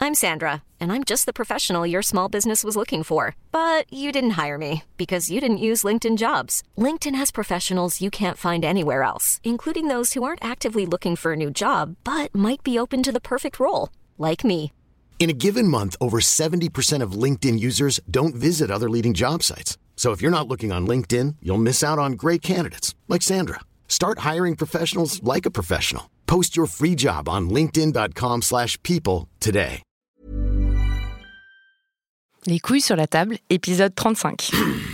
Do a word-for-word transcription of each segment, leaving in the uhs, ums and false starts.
I'm Sandra, and I'm just the professional your small business was looking for. But you didn't hire me because you didn't use LinkedIn Jobs. LinkedIn has professionals you can't find anywhere else, including those who aren't actively looking for a new job, but might be open to the perfect role, like me. In a given month, over seventy percent of LinkedIn users don't visit other leading job sites. So if you're not looking on LinkedIn, you'll miss out on great candidates like Sandra. Start hiring professionals like a professional. Post your free job on linkedin.com slash people today. Les couilles sur la table, épisode trente-cinq.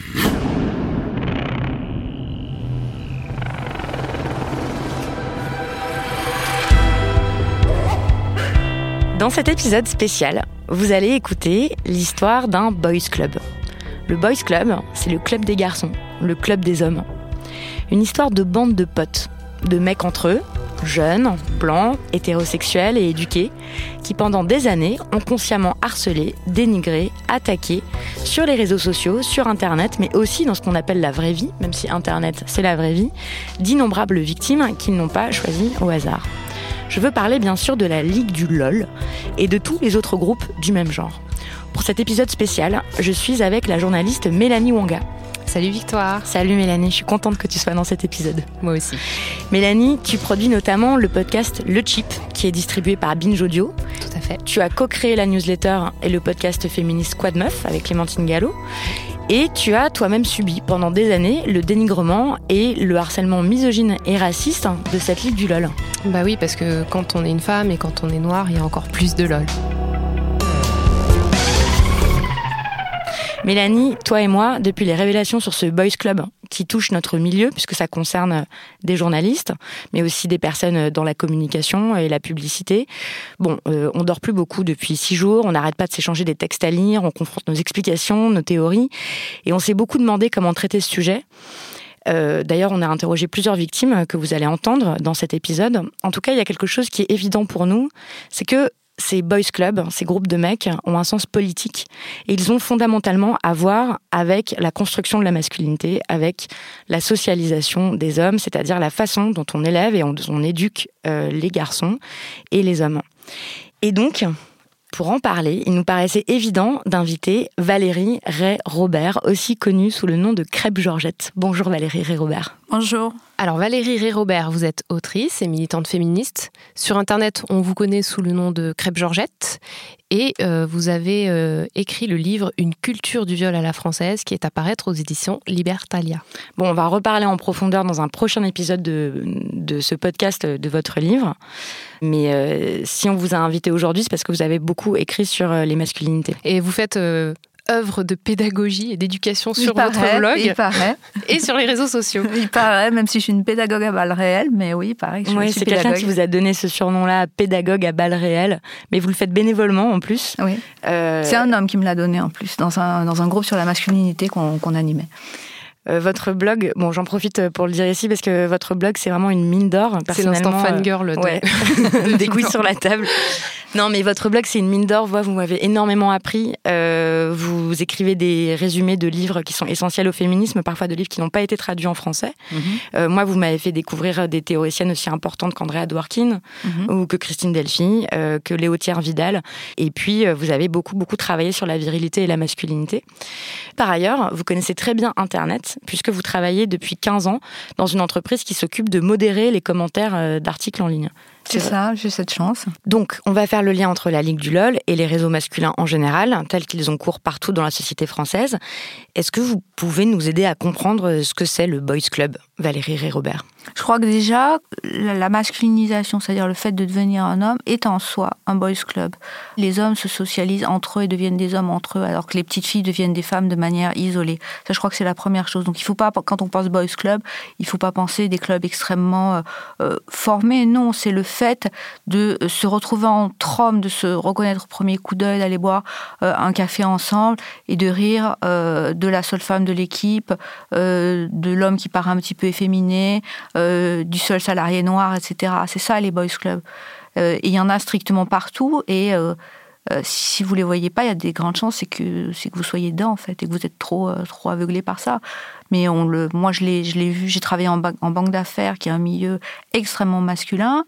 Dans cet épisode spécial, vous allez écouter l'histoire d'un boys club. Le boys club, c'est le club des garçons, le club des hommes. Une histoire de bande de potes, de mecs entre eux, jeunes, blancs, hétérosexuels et éduqués, qui pendant des années ont consciemment harcelé, dénigré, attaqué sur les réseaux sociaux, sur Internet, mais aussi dans ce qu'on appelle la vraie vie, même si Internet c'est la vraie vie, d'innombrables victimes qu'ils n'ont pas choisies au hasard. Je veux parler bien sûr de la Ligue du LOL et de tous les autres groupes du même genre. Pour cet épisode spécial, je suis avec la journaliste Mélanie Wanga. Salut Victoire. Salut Mélanie, je suis contente que tu sois dans cet épisode. Moi aussi. Mélanie, tu produis notamment le podcast Le Chip, qui est distribué par Binge Audio. Tout à fait. Tu as co-créé la newsletter et le podcast féministe Quad Meuf avec Clémentine Gallo. Et tu as toi-même subi pendant des années le dénigrement et le harcèlement misogyne et raciste de cette Ligue du LOL. Bah oui, parce que quand on est une femme et quand on est noire, il y a encore plus de LOL. Mélanie, toi et moi, depuis les révélations sur ce boys club qui touche notre milieu, puisque ça concerne des journalistes, mais aussi des personnes dans la communication et la publicité, bon, euh, on dort plus beaucoup depuis six jours, on n'arrête pas de s'échanger des textes à lire, on confronte nos explications, nos théories, et on s'est beaucoup demandé comment traiter ce sujet. Euh, d'ailleurs, on a interrogé plusieurs victimes que vous allez entendre dans cet épisode. En tout cas, il y a quelque chose qui est évident pour nous, c'est que ces boys clubs, ces groupes de mecs, ont un sens politique et ils ont fondamentalement à voir avec la construction de la masculinité, avec la socialisation des hommes, c'est-à-dire la façon dont on élève et on, on éduque euh, les garçons et les hommes. Et donc, pour en parler, il nous paraissait évident d'inviter Valérie Ray-Robert, aussi connue sous le nom de Crêpe Georgette. Bonjour Valérie Ray-Robert. Bonjour. Alors Valérie Ray-Robert, vous êtes autrice et militante féministe. Sur Internet, on vous connaît sous le nom de Crêpe Georgette. Et euh, vous avez euh, écrit le livre « Une culture du viol à la française » qui est à paraître aux éditions Libertalia. Bon, on va reparler en profondeur dans un prochain épisode de, de ce podcast de votre livre. Mais euh, si on vous a invité aujourd'hui, c'est parce que vous avez beaucoup écrit sur euh, les masculinités. Et vous faites... Euh, œuvre de pédagogie et d'éducation sur il votre paraît, blog il paraît. Et sur les réseaux sociaux. Il paraît, même si je suis une pédagogue à balles réelles, mais oui, il paraît que je oui, suis c'est pédagogue. Quelqu'un qui vous a donné ce surnom-là, pédagogue à balles réelles, mais vous le faites bénévolement en plus. Oui, euh... c'est un homme qui me l'a donné en plus, dans un, dans un groupe sur la masculinité qu'on, qu'on animait. Euh, votre blog, bon, j'en profite pour le dire ici parce que votre blog, c'est vraiment une mine d'or. C'est l'instant fangirl euh, ouais. de... des couilles sur la table. Non, mais votre blog, c'est une mine d'or. Vous, vous m'avez énormément appris. Euh, vous écrivez des résumés de livres qui sont essentiels au féminisme, parfois de livres qui n'ont pas été traduits en français. Mm-hmm. Euh, moi, vous m'avez fait découvrir des théoriciennes aussi importantes qu'Andrea Dworkin, mm-hmm. ou que Christine Delphi, euh, que Léotière Vidal. Et puis, vous avez beaucoup, beaucoup travaillé sur la virilité et la masculinité. Par ailleurs, vous connaissez très bien Internet, puisque vous travaillez depuis quinze ans dans une entreprise qui s'occupe de modérer les commentaires d'articles en ligne. C'est ça, j'ai cette chance. Donc, on va faire le lien entre la Ligue du LOL et les réseaux masculins en général, tels qu'ils ont cours partout dans la société française. Est-ce que vous pouvez nous aider à comprendre ce que c'est le Boys Club, Valérie Ray-Robert ? Je crois que déjà, la masculinisation, c'est-à-dire le fait de devenir un homme, est en soi un boys club. Les hommes se socialisent entre eux et deviennent des hommes entre eux, alors que les petites filles deviennent des femmes de manière isolée. Ça, je crois que c'est la première chose. Donc, il faut pas, quand on pense boys club, il faut pas penser des clubs extrêmement euh, formés. Non, c'est le fait de se retrouver entre hommes, de se reconnaître au premier coup d'œil, d'aller boire euh, un café ensemble et de rire euh, de la seule femme de l'équipe, euh, de l'homme qui paraît un petit peu efféminé, Euh, du seul salarié noir, et cetera. C'est ça les boys clubs. Euh, et il y en a strictement partout. Et euh, euh, si vous les voyez pas, il y a des grandes chances c'est que c'est que vous soyez dedans en fait et que vous êtes trop euh, trop aveuglé par ça. Mais on le, moi je l'ai je l'ai vu. J'ai travaillé en, ba- en banque d'affaires, qui est un milieu extrêmement masculin.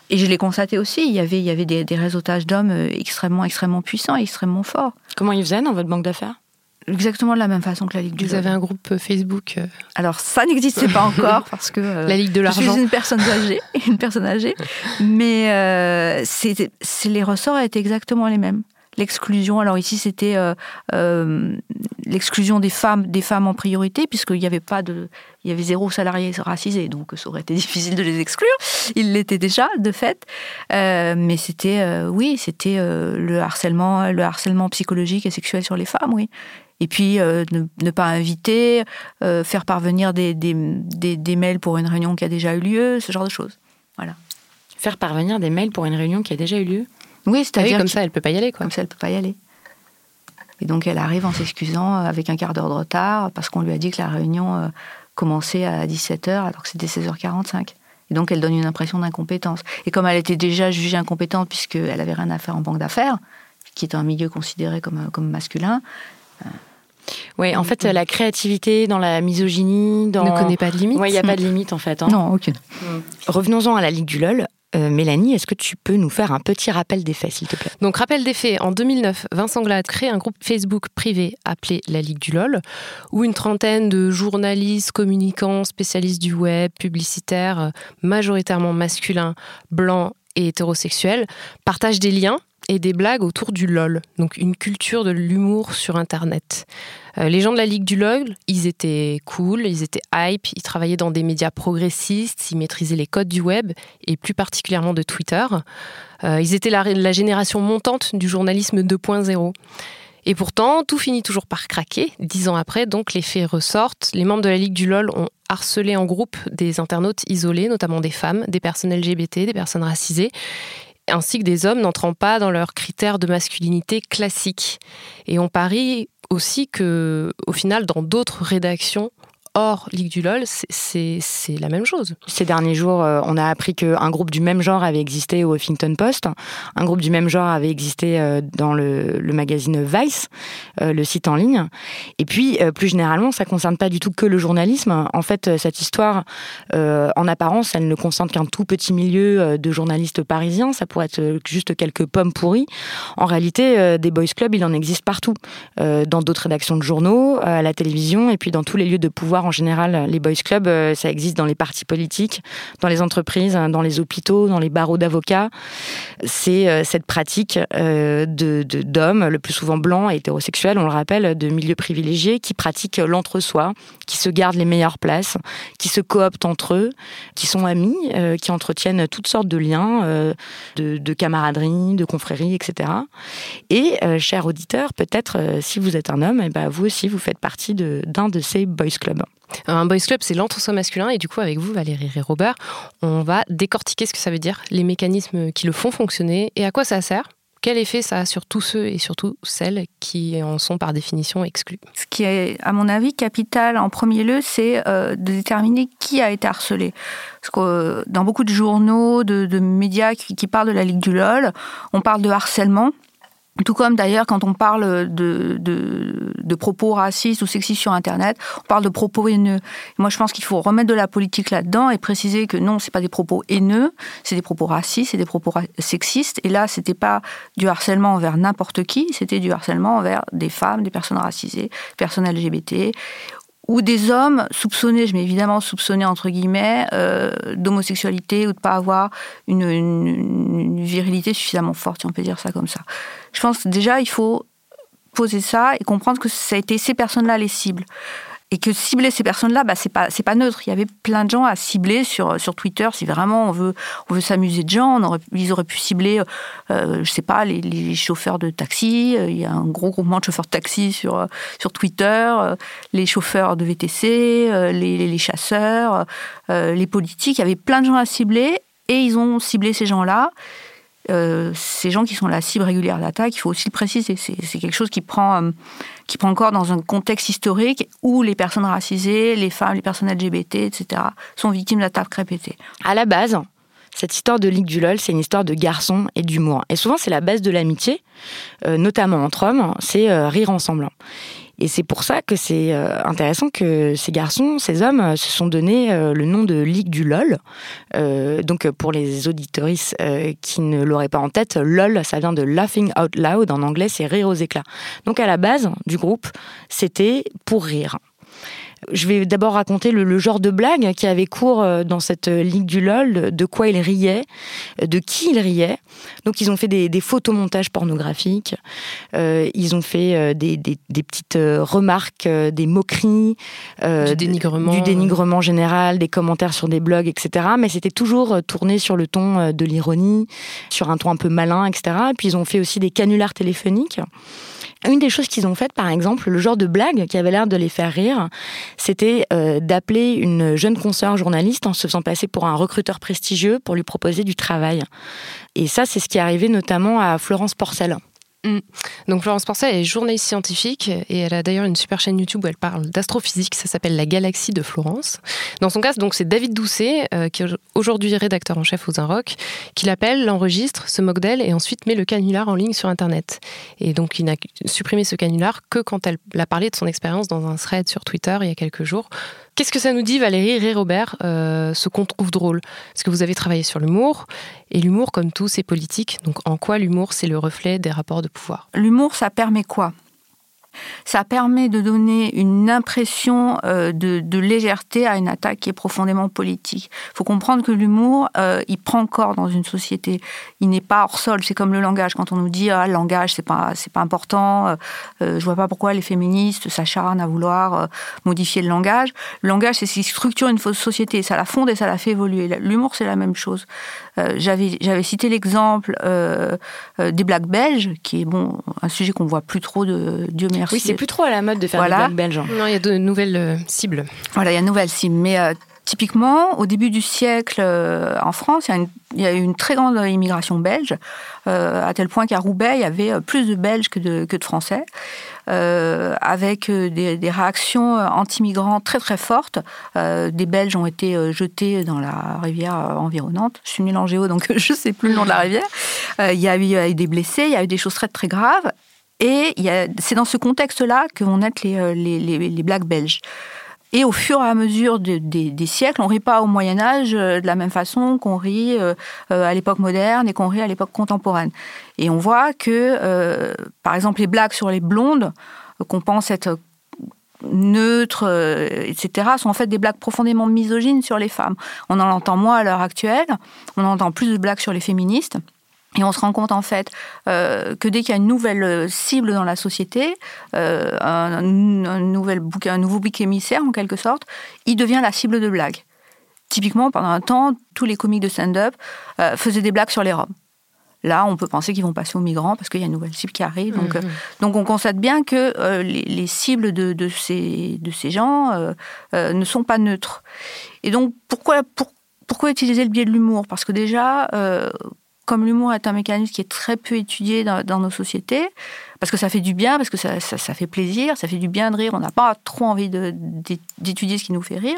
Et je l'ai constaté aussi, il y avait, il y avait des, des réseautages d'hommes extrêmement, extrêmement puissants et extrêmement forts. Comment ils faisaient dans votre banque d'affaires ? Exactement de la même façon que la Ligue du Vous LOL. avez un groupe Facebook euh... Alors ça n'existait pas encore parce que euh, la Ligue de l'argent. Je suis une personne âgée, une personne âgée, mais euh, c'est, c'est, les ressorts étaient exactement les mêmes. L'exclusion, alors ici c'était euh, euh, l'exclusion des femmes, des femmes en priorité, puisqu'il n'y avait pas de, il y avait zéro salarié racisé, donc ça aurait été difficile de les exclure. Ils l'étaient déjà de fait, euh, mais c'était, euh, oui, c'était euh, le harcèlement, le harcèlement psychologique et sexuel sur les femmes, oui. Et puis euh, ne, ne pas inviter, euh, faire parvenir des, des, des, des mails pour une réunion qui a déjà eu lieu, ce genre de choses. Voilà. Faire parvenir des mails pour une réunion qui a déjà eu lieu ? Oui, c'est-à-dire ah oui, comme ça, elle peut pas y aller, quoi. Comme ça, elle peut pas y aller. Et donc, elle arrive en s'excusant avec un quart d'heure de retard parce qu'on lui a dit que la réunion commençait à dix-sept heures alors que c'était seize heures quarante-cinq. Et donc, elle donne une impression d'incompétence. Et comme elle était déjà jugée incompétente puisqu'elle avait rien à faire en banque d'affaires, qui est un milieu considéré comme, comme masculin. Euh, oui, en fait, la créativité dans la misogynie, dans... ne connaît pas de limite. Oui, il n'y a pas de limite, en fait. Hein. Non, aucune. Revenons-en à la Ligue du LOL. Euh, Mélanie, est-ce que tu peux nous faire un petit rappel des faits, s'il te plaît ? Donc, rappel des faits, en deux mille neuf, Vincent Glade crée un groupe Facebook privé appelé la Ligue du LOL, où une trentaine de journalistes, communicants, spécialistes du web, publicitaires, majoritairement masculins, blancs et hétérosexuels, partagent des liens et des blagues autour du LOL, donc une culture de l'humour sur Internet. Euh, les gens de la Ligue du LOL, ils étaient cool, ils étaient hype, ils travaillaient dans des médias progressistes, ils maîtrisaient les codes du web, et plus particulièrement de Twitter. Euh, ils étaient la, la génération montante du journalisme deux point zéro. Et pourtant, tout finit toujours par craquer. Dix ans après, donc, les faits ressortent. Les membres de la Ligue du LOL ont harcelé en groupe des internautes isolés, notamment des femmes, des personnes L G B T, des personnes racisées, ainsi que des hommes n'entrant pas dans leurs critères de masculinité classiques. Et on parie aussi que, au final, dans d'autres rédactions hors Ligue du LOL, c'est, c'est, c'est la même chose. Ces derniers jours, euh, on a appris qu'un groupe du même genre avait existé au Huffington Post. Un groupe du même genre avait existé euh, dans le, le magazine Vice, euh, le site en ligne. Et puis, euh, plus généralement, ça ne concerne pas du tout que le journalisme. En fait, euh, cette histoire, euh, en apparence, elle ne concerne qu'un tout petit milieu euh, de journalistes parisiens. Ça pourrait être juste quelques pommes pourries. En réalité, euh, des boys clubs, il en existe partout. Euh, dans d'autres rédactions de journaux, à la télévision, et puis dans tous les lieux de pouvoir. En général, les boys clubs, ça existe dans les partis politiques, dans les entreprises, dans les hôpitaux, dans les barreaux d'avocats. C'est cette pratique de, de, d'hommes, le plus souvent blancs et hétérosexuels, on le rappelle, de milieux privilégiés, qui pratiquent l'entre-soi, qui se gardent les meilleures places, qui se cooptent entre eux, qui sont amis, qui entretiennent toutes sortes de liens, de, de camaraderie, de confrérie, et cetera. Et, chers auditeurs, peut-être, si vous êtes un homme, et ben, vous aussi, vous faites partie de, d'un de ces boys clubs. Un boys club, c'est l'entre-soi masculin, et du coup, avec vous, Valérie et Robert, on va décortiquer ce que ça veut dire, les mécanismes qui le font fonctionner, et à quoi ça sert. Quel effet ça a sur tous ceux et surtout celles qui en sont par définition exclus ? Ce qui est, à mon avis, capital en premier lieu, c'est euh, de déterminer qui a été harcelé. Parce que euh, dans beaucoup de journaux, de, de médias qui, qui parlent de la Ligue du LOL, on parle de harcèlement. Tout comme d'ailleurs quand on parle de, de, de propos racistes ou sexistes sur Internet, on parle de propos haineux. Moi je pense qu'il faut remettre de la politique là-dedans et préciser que non, c'est pas des propos haineux, c'est des propos racistes, c'est des propos ra- sexistes. Et là, c'était pas du harcèlement envers n'importe qui, c'était du harcèlement envers des femmes, des personnes racisées, des personnes L G B T, ou des hommes soupçonnés, je mets évidemment soupçonnés entre guillemets, euh, d'homosexualité ou de pas avoir une, une, une virilité suffisamment forte, si on peut dire ça comme ça. Je pense que déjà, il faut poser ça et comprendre que ça a été ces personnes-là les cibles. Et que cibler ces personnes-là, bah, c'est pas, c'est pas neutre. Il y avait plein de gens à cibler sur, sur Twitter. Si vraiment on veut, on veut s'amuser de gens, on aurait, ils auraient pu cibler, euh, je sais pas, les, les chauffeurs de taxi. Il y a un gros groupement de chauffeurs de taxi sur, sur Twitter. Les chauffeurs de V T C, les, les, les chasseurs, euh, les politiques. Il y avait plein de gens à cibler et ils ont ciblé ces gens-là. Euh, ces gens qui sont la cible régulière d'attaque, il faut aussi le préciser. C'est, c'est quelque chose qui prend, euh, qui prend encore dans un contexte historique où les personnes racisées, les femmes, les personnes L G B T, et cetera, sont victimes d'attaques répétées. À la base, cette histoire de Ligue du LOL, c'est une histoire de garçons et d'humour. Et souvent, c'est la base de l'amitié, euh, notamment entre hommes, c'est euh, rire ensemble. Et c'est pour ça que c'est intéressant que ces garçons, ces hommes, se sont donné le nom de Ligue du LOL. Euh, donc pour les auditoristes euh, qui ne l'auraient pas en tête, LOL, ça vient de Laughing Out Loud, en anglais c'est rire aux éclats. Donc à la base du groupe, c'était pour rire. Je vais d'abord raconter le, le genre de blague qui avait cours dans cette Ligue du LOL, de quoi ils riaient, de qui ils riaient. Donc ils ont fait des, des photomontages pornographiques, euh, ils ont fait des, des, des petites remarques, des moqueries, euh, du dénigrement, du dénigrement général, des commentaires sur des blogs, et cetera. Mais c'était toujours tourné sur le ton de l'ironie, sur un ton un peu malin, et cetera. Et puis ils ont fait aussi des canulars téléphoniques. Une des choses qu'ils ont faites, par exemple, le genre de blague qui avait l'air de les faire rire, c'était euh, d'appeler une jeune consoeur journaliste en se faisant passer pour un recruteur prestigieux pour lui proposer du travail. Et ça, c'est ce qui est arrivé notamment à Florence Porcel. Mmh. Donc Florence Porcel est journaliste scientifique et elle a d'ailleurs une super chaîne YouTube où elle parle d'astrophysique, ça s'appelle La Galaxie de Florence. Dans son cas, donc, c'est David Doucet, euh, qui est aujourd'hui rédacteur en chef aux Inrocks, qui l'appelle, l'enregistre, se moque d'elle et ensuite met le canular en ligne sur Internet. Et donc il n'a supprimé ce canular que quand elle a parlé de son expérience dans un thread sur Twitter il y a quelques jours. Qu'est-ce que ça nous dit, Valérie Rey-Robert, euh, ce qu'on trouve drôle ? Parce que vous avez travaillé sur l'humour, et l'humour, comme tout, c'est politique. Donc en quoi l'humour, c'est le reflet des rapports de pouvoir ? L'humour, ça permet quoi ? Ça permet de donner une impression euh, de, de légèreté à une attaque qui est profondément politique. Il faut comprendre que l'humour, euh, il prend corps dans une société. Il n'est pas hors sol. C'est comme le langage. Quand on nous dit ah, le langage, c'est pas, c'est pas important, euh, je vois pas pourquoi les féministes s'acharnent à vouloir euh, modifier le langage. Le langage, c'est ce qui structure une fausse société. Ça la fonde et ça la fait évoluer. L'humour, c'est la même chose. Euh, j'avais, j'avais cité l'exemple euh, euh, des blagues belges, qui est bon, un sujet qu'on voit plus trop de Dieu merci. Oui, c'est plus trop à la mode de faire voilà. des blagues belges. Non, il y a de nouvelles euh, cibles. Voilà, il y a de nouvelles cibles. Mais euh, typiquement, au début du siècle, euh, en France, il y a une, il y a eu une très grande immigration belge, euh, à tel point qu'à Roubaix, il y avait plus de Belges que de, que de Français, euh, avec des, des réactions anti-migrants très très fortes. Euh, des Belges ont été jetés dans la rivière environnante. Je suis nulle en géo, donc je ne sais plus le nom de la rivière. Euh, il y a eu, il y a eu des blessés, il y a eu des choses très très graves. Et il y a, c'est dans ce contexte-là que vont naître les, les, les, les blagues belges. Et au fur et à mesure de, de, des siècles, on ne rit pas au Moyen-Âge de la même façon qu'on rit euh, à l'époque moderne et qu'on rit à l'époque contemporaine. Et on voit que, euh, par exemple, les blagues sur les blondes, qu'on pense être neutres, euh, et cetera, sont en fait des blagues profondément misogynes sur les femmes. On en entend moins à l'heure actuelle, on entend plus de blagues sur les féministes. Et on se rend compte en fait euh, que dès qu'il y a une nouvelle cible dans la société, euh, un, un, nouvel bouc, un nouveau bouc émissaire en quelque sorte, il devient la cible de blagues. Typiquement, pendant un temps, tous les comiques de stand-up euh, faisaient des blagues sur les Roms. Là, on peut penser qu'ils vont passer aux migrants parce qu'il y a une nouvelle cible qui arrive. Donc, mmh. euh, donc on constate bien que euh, les, les cibles de, de, ces, de ces gens euh, euh, ne sont pas neutres. Et donc, pourquoi, pour, pourquoi utiliser le biais de l'humour ? Parce que déjà... Euh, Comme l'humour est un mécanisme qui est très peu étudié dans, dans nos sociétés, parce que ça fait du bien, parce que ça, ça, ça fait plaisir, ça fait du bien de rire, on n'a pas trop envie de, d'étudier ce qui nous fait rire,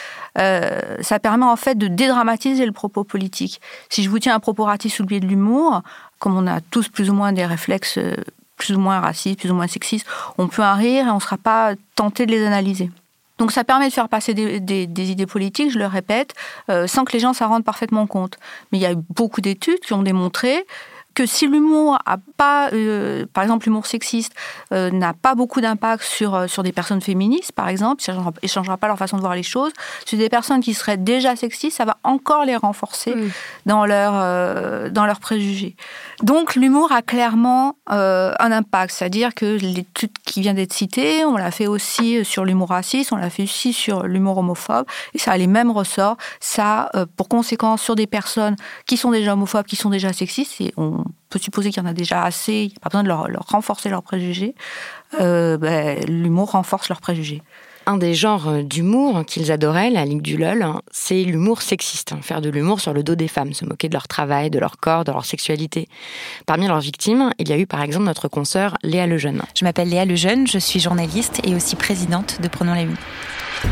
euh, ça permet en fait de dédramatiser le propos politique. Si je vous tiens un propos raciste sous le biais de l'humour, comme on a tous plus ou moins des réflexes plus ou moins racistes, plus ou moins sexistes, on peut en rire et on ne sera pas tenté de les analyser. Donc ça permet de faire passer des, des, des idées politiques, je le répète, euh, sans que les gens s'en rendent parfaitement compte. Mais il y a eu beaucoup d'études qui ont démontré que si l'humour a pas, euh, par exemple l'humour sexiste, euh, n'a pas beaucoup d'impact sur, euh, sur des personnes féministes, par exemple, ça ne changera pas leur façon de voir les choses, sur des personnes qui seraient déjà sexistes, ça va encore les renforcer mmh. dans, leur, euh, dans leurs préjugés. Donc l'humour a clairement euh, un impact, c'est-à-dire que l'étude qui vient d'être citée, on l'a fait aussi sur l'humour raciste, on l'a fait aussi sur l'humour homophobe, et ça a les mêmes ressorts, ça a euh, pour conséquence sur des personnes qui sont déjà homophobes, qui sont déjà sexistes, et on peut supposer qu'il y en a déjà assez, il n'y a pas besoin de leur, leur renforcer leurs préjugés, euh, ben, l'humour renforce leurs préjugés. Un des genres d'humour qu'ils adoraient, la Ligue du LOL, c'est l'humour sexiste. Faire de l'humour sur le dos des femmes, se moquer de leur travail, de leur corps, de leur sexualité. Parmi leurs victimes, il y a eu par exemple notre consoeur Léa Lejeune. Je m'appelle Léa Lejeune, je suis journaliste et aussi présidente de Prenons la Une.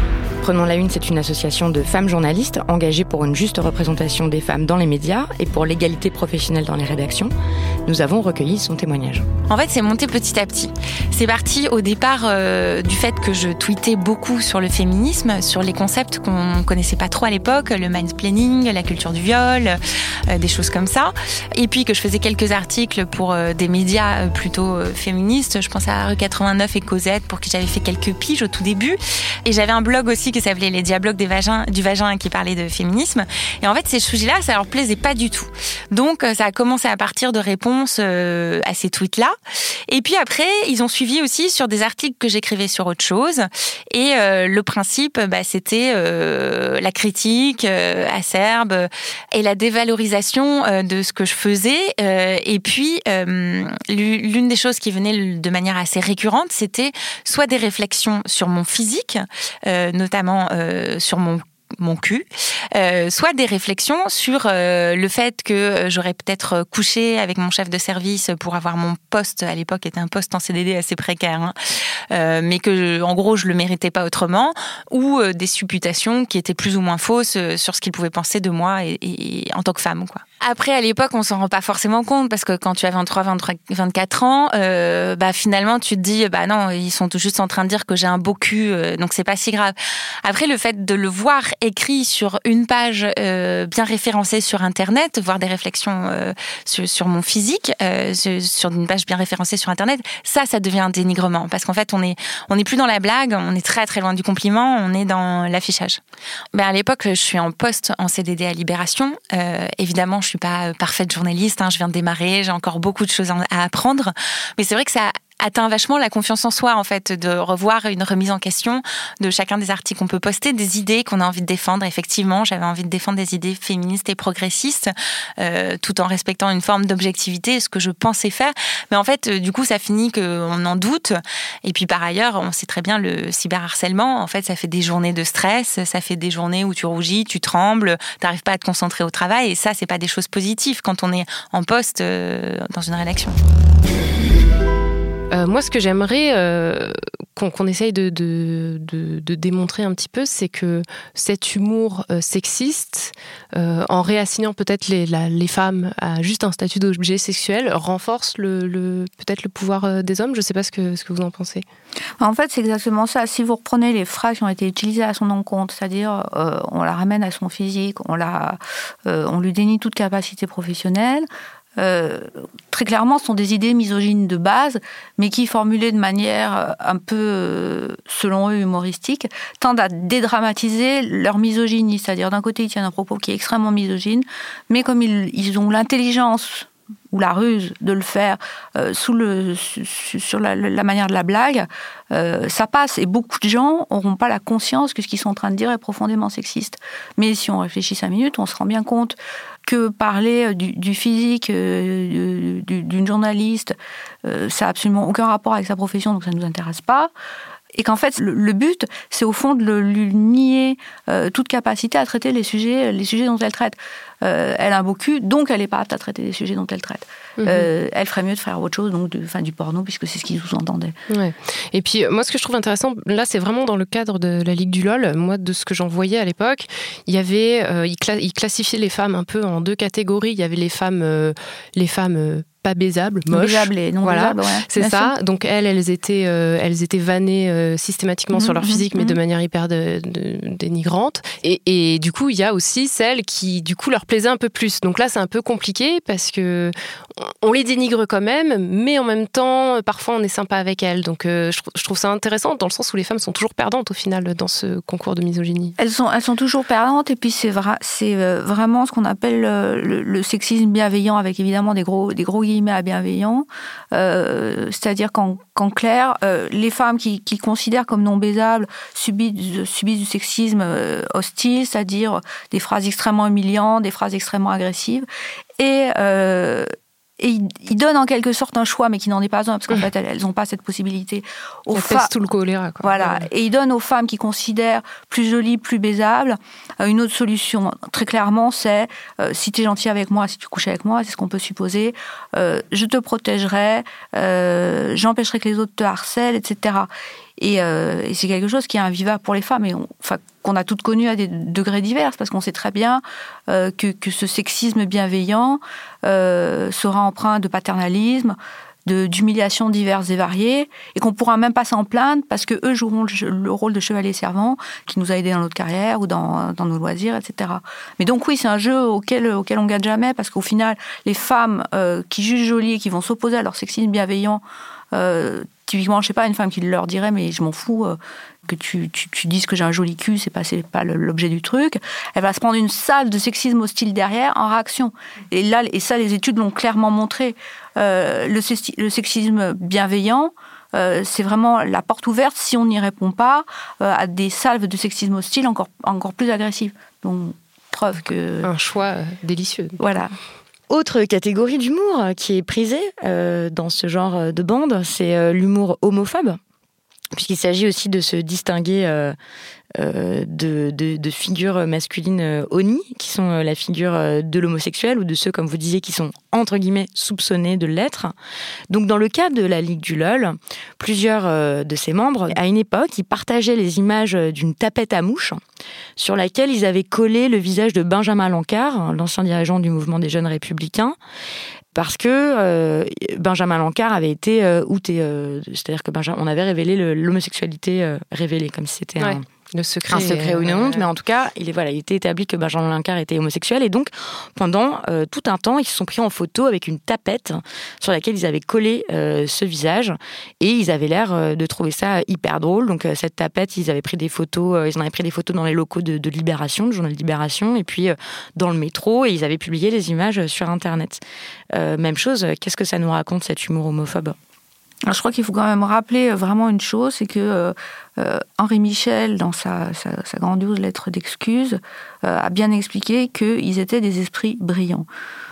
Prenons la Une, c'est une association de femmes journalistes engagées pour une juste représentation des femmes dans les médias et pour l'égalité professionnelle dans les rédactions. Nous avons recueilli son témoignage. En fait, c'est monté petit à petit. C'est parti au départ euh, du fait que je tweetais beaucoup sur le féminisme, sur les concepts qu'on connaissait pas trop à l'époque, le mansplaining, la culture du viol, euh, des choses comme ça. Et puis que je faisais quelques articles pour euh, des médias plutôt euh, féministes. Je pense à Rue quatre-vingt-neuf et Cosette, pour qui j'avais fait quelques piges au tout début. Et j'avais un blog aussi qui s'appelait Les Diablogues des vagins, du vagin, qui parlait de féminisme. Et en fait, ces sujets-là, ça leur plaisait pas du tout. Donc, ça a commencé à partir de réponses euh, à ces tweets-là. Et puis après, ils ont suivi aussi sur des articles que j'écrivais sur autre chose. Et euh, le principe, bah, c'était euh, la critique euh, acerbe et la dévalorisation euh, de ce que je faisais. Euh, et puis, euh, l'une des choses qui venait de manière assez récurrente, c'était soit des réflexions sur mon physique, euh, notamment euh, sur mon mon cul, euh, soit des réflexions sur euh, le fait que j'aurais peut-être couché avec mon chef de service pour avoir mon poste, à l'époque était un poste en C D D assez précaire, hein, euh, mais que en gros je le méritais pas autrement, ou euh, des supputations qui étaient plus ou moins fausses euh, sur ce qu'il pouvait penser de moi et, et, en tant que femme, quoi. Après, à l'époque, on s'en rend pas forcément compte, parce que quand tu as vingt-trois, vingt-trois, vingt-quatre ans, euh, bah finalement tu te dis bah non, ils sont tout juste en train de dire que j'ai un beau cul, euh, donc c'est pas si grave. Après, le fait de le voir écrit sur une page euh, bien référencée sur Internet, voir des réflexions euh, sur, sur mon physique, euh, sur une page bien référencée sur Internet, ça, ça devient un dénigrement, parce qu'en fait, on est on est plus dans la blague, on est très très loin du compliment, on est dans l'affichage. Ben à l'époque, je suis en poste en C D D à Libération. Euh, évidemment, je suis pas parfaite journaliste, hein, je viens de démarrer, j'ai encore beaucoup de choses à apprendre, mais c'est vrai que ça atteint vachement la confiance en soi, en fait, de revoir une remise en question de chacun des articles qu'on peut poster, des idées qu'on a envie de défendre. Effectivement, j'avais envie de défendre des idées féministes et progressistes, euh, tout en respectant une forme d'objectivité, ce que je pensais faire. Mais en fait, du coup, ça finit qu'on en doute. Et puis, par ailleurs, on sait très bien, le cyberharcèlement, en fait, ça fait des journées de stress, ça fait des journées où tu rougis, tu trembles, t'arrives pas à te concentrer au travail. Et ça, c'est pas des choses positives quand on est en poste euh, dans une rédaction. Euh, moi, ce que j'aimerais euh, qu'on, qu'on essaye de, de, de, de démontrer un petit peu, c'est que cet humour euh, sexiste, euh, en réassignant peut-être les, la, les femmes à juste un statut d'objet sexuel, renforce le, le, peut-être le pouvoir des hommes. Je ne sais pas ce que, ce que vous en pensez. En fait, c'est exactement ça. Si vous reprenez les phrases qui ont été utilisées à son encontre, c'est-à-dire euh, on la ramène à son physique, on, la, euh, on lui dénie toute capacité professionnelle, Euh, très clairement, ce sont des idées misogynes de base, mais qui, formulées de manière un peu, euh, selon eux, humoristique, tendent à dédramatiser leur misogynie. C'est-à-dire, d'un côté, ils tiennent un propos qui est extrêmement misogyne, mais comme ils, ils ont l'intelligence ou la ruse de le faire euh, sous le, su, sur la, la manière de la blague, euh, ça passe. Et beaucoup de gens n'auront pas la conscience que ce qu'ils sont en train de dire est profondément sexiste. Mais si on réfléchit cinq minutes, on se rend bien compte que parler du, du physique euh, du, d'une journaliste, euh, ça n'a absolument aucun rapport avec sa profession, donc ça ne nous intéresse pas. Et qu'en fait, le, le but, c'est au fond de le, lui nier euh, toute capacité à traiter les sujets, les sujets dont elle traite. Euh, elle a un beau cul, donc elle n'est pas apte à traiter les sujets dont elle traite. Mmh. Euh, elle ferait mieux de faire autre chose, donc de, enfin, du porno, puisque c'est ce qu'ils sous-entendaient. Ouais. Et puis, moi, ce que je trouve intéressant, là, c'est vraiment dans le cadre de la Ligue du LOL. Moi, de ce que j'en voyais à l'époque, il y avait, euh, ils, cla- ils classifiaient les femmes un peu en deux catégories. Il y avait les femmes, euh, les femmes euh, pas baisables, moches. Baisables et non voilà, baisables, ouais. C'est Bien ça. sûr. Donc elles, elles étaient, euh, elles étaient vannées euh, systématiquement mmh, sur leur physique, mmh, mais mmh. de manière hyper de, de, dénigrante. Et, et du coup, il y a aussi celles qui, du coup, leur plaisaient un peu plus. Donc là, c'est un peu compliqué parce que on les dénigre quand même, mais en même temps, parfois, on est sympa avec elles. Donc euh, je, je trouve ça intéressant dans le sens où les femmes sont toujours perdantes au final dans ce concours de misogynie. Elles sont, elles sont toujours perdantes. Et puis c'est, vra- c'est vraiment ce qu'on appelle le, le sexisme bienveillant, avec évidemment des gros, des gros guillemets à bienveillant. Euh, c'est-à-dire qu'en, qu'en clair, euh, les femmes qui, qui considèrent comme non baisables subissent, subissent du sexisme euh, hostile, c'est-à-dire des phrases extrêmement humiliantes, des phrases extrêmement agressives, et euh, Et ils, ils donnent en quelque sorte un choix, mais qui n'en est pas un, parce qu'en mmh. fait, elles n'ont pas cette possibilité. Aux fa- tout le choléra, quoi. Voilà. Ouais. Et ils donnent aux femmes qui considèrent plus jolies, plus baisables, euh, une autre solution. Très clairement, c'est euh, si tu es gentil avec moi, si tu couches avec moi, c'est ce qu'on peut supposer, euh, je te protégerai, euh, j'empêcherai que les autres te harcèlent, et cetera. Et, euh, et c'est quelque chose qui est invivable pour les femmes, et on, enfin, qu'on a toutes connu à des degrés divers, parce qu'on sait très bien euh, que, que ce sexisme bienveillant euh, sera empreint de paternalisme, de, d'humiliations diverses et variées, et qu'on ne pourra même pas s'en plaindre, parce qu'eux joueront le, le rôle de chevalier servant qui nous a aidés dans notre carrière ou dans, dans nos loisirs, et cetera. Mais donc oui, c'est un jeu auquel, auquel on ne gagne jamais, parce qu'au final, les femmes euh, qui jugent jolies et qui vont s'opposer à leur sexisme bienveillant, euh, typiquement, je ne sais pas, une femme qui leur dirait « mais je m'en fous euh, que tu, tu, tu dises que j'ai un joli cul, c'est pas, c'est pas l'objet du truc », elle va se prendre une salve de sexisme hostile derrière en réaction. Et, là, et ça, les études l'ont clairement montré. Euh, le, le sexisme bienveillant, euh, c'est vraiment la porte ouverte, si on n'y répond pas, euh, à des salves de sexisme hostile encore, encore plus agressives. Donc, preuve que... Un choix euh, délicieux. Voilà. Autre catégorie d'humour qui est prisée euh, dans ce genre de bande, c'est euh, l'humour homophobe, puisqu'il s'agit aussi de se distinguer euh, euh, de, de, de figures masculines euh, honnies, qui sont euh, la figure euh, de l'homosexuel, ou de ceux, comme vous disiez, qui sont, entre guillemets, soupçonnés de l'être. Donc, dans le cas de la Ligue du LOL, plusieurs euh, de ses membres, à une époque, ils partageaient les images d'une tapette à mouches, sur laquelle ils avaient collé le visage de Benjamin Lancard, l'ancien dirigeant du mouvement des jeunes républicains, parce que euh, Benjamin Lancard avait été euh, outé, euh, c'est-à-dire que Benjamin, on avait révélé le, l'homosexualité euh, révélée, comme si c'était ouais, un, le secret, un secret ou une honte, ouais. mais en tout cas, il est voilà, il était établi que Benjamin Lancard était homosexuel, et donc pendant euh, tout un temps, ils se sont pris en photo avec une tapette sur laquelle ils avaient collé euh, ce visage, et ils avaient l'air euh, de trouver ça hyper drôle. Donc euh, cette tapette, ils avaient pris des photos, euh, ils en avaient pris des photos dans les locaux de, de Libération, du journal Libération, et puis euh, dans le métro, et ils avaient publié les images sur Internet. Euh, même chose, qu'est-ce que ça nous raconte, cet humour homophobe ? Alors, je crois qu'il faut quand même rappeler vraiment une chose, c'est que euh, Henri Michel, dans sa, sa, sa grandiose lettre d'excuse, euh, a bien expliqué qu'ils étaient des esprits brillants.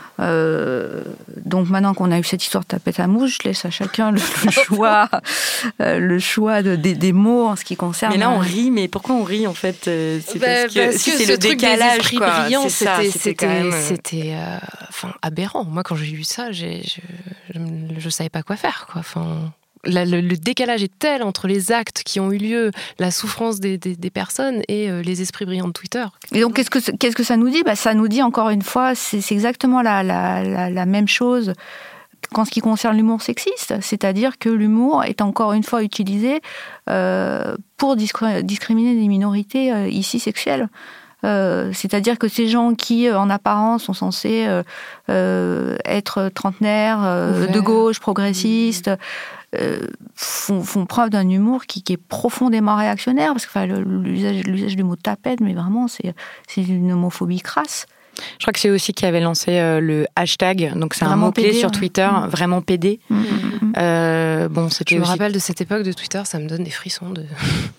Euh, donc maintenant qu'on a eu cette histoire de tapette à mouche, je laisse à chacun le, le choix, euh, le choix de, des, des mots en ce qui concerne. Mais là on rit, mais pourquoi on rit en fait ? C'est bah, parce que, parce si que c'est ce le truc décalage, des esprits quoi. brillants, C'est ça, c'était, c'était, c'était, quand même... c'était euh, enfin, aberrant. Moi quand j'ai lu ça, j'ai, je, je, je savais pas quoi faire, quoi. Enfin. La, le, le décalage est tel entre les actes qui ont eu lieu, la souffrance des, des, des personnes et euh, les esprits brillants de Twitter. Et donc, qu'est-ce que, qu'est-ce que ça nous dit ? Bah, ça nous dit, encore une fois, c'est, c'est exactement la, la, la, la même chose qu'en ce qui concerne l'humour sexiste. C'est-à-dire que l'humour est encore une fois utilisé euh, pour discri- discriminer des minorités euh, ici sexuelles. Euh, c'est-à-dire que ces gens qui, euh, en apparence, sont censés euh, euh, être trentenaires, euh, de gauche, progressistes, euh, font, font preuve d'un humour qui, qui est profondément réactionnaire, parce que enfin, le, l'usage, l'usage du mot tapette, mais vraiment, c'est, c'est une homophobie crasse. Je crois que c'est aussi qui avait lancé euh, le hashtag, donc c'est vraiment un mot-clé sur Twitter, ouais. Vraiment P D. Mmh. Euh, bon, c'était Je me aussi... rappelle de cette époque de Twitter, ça me donne des frissons de...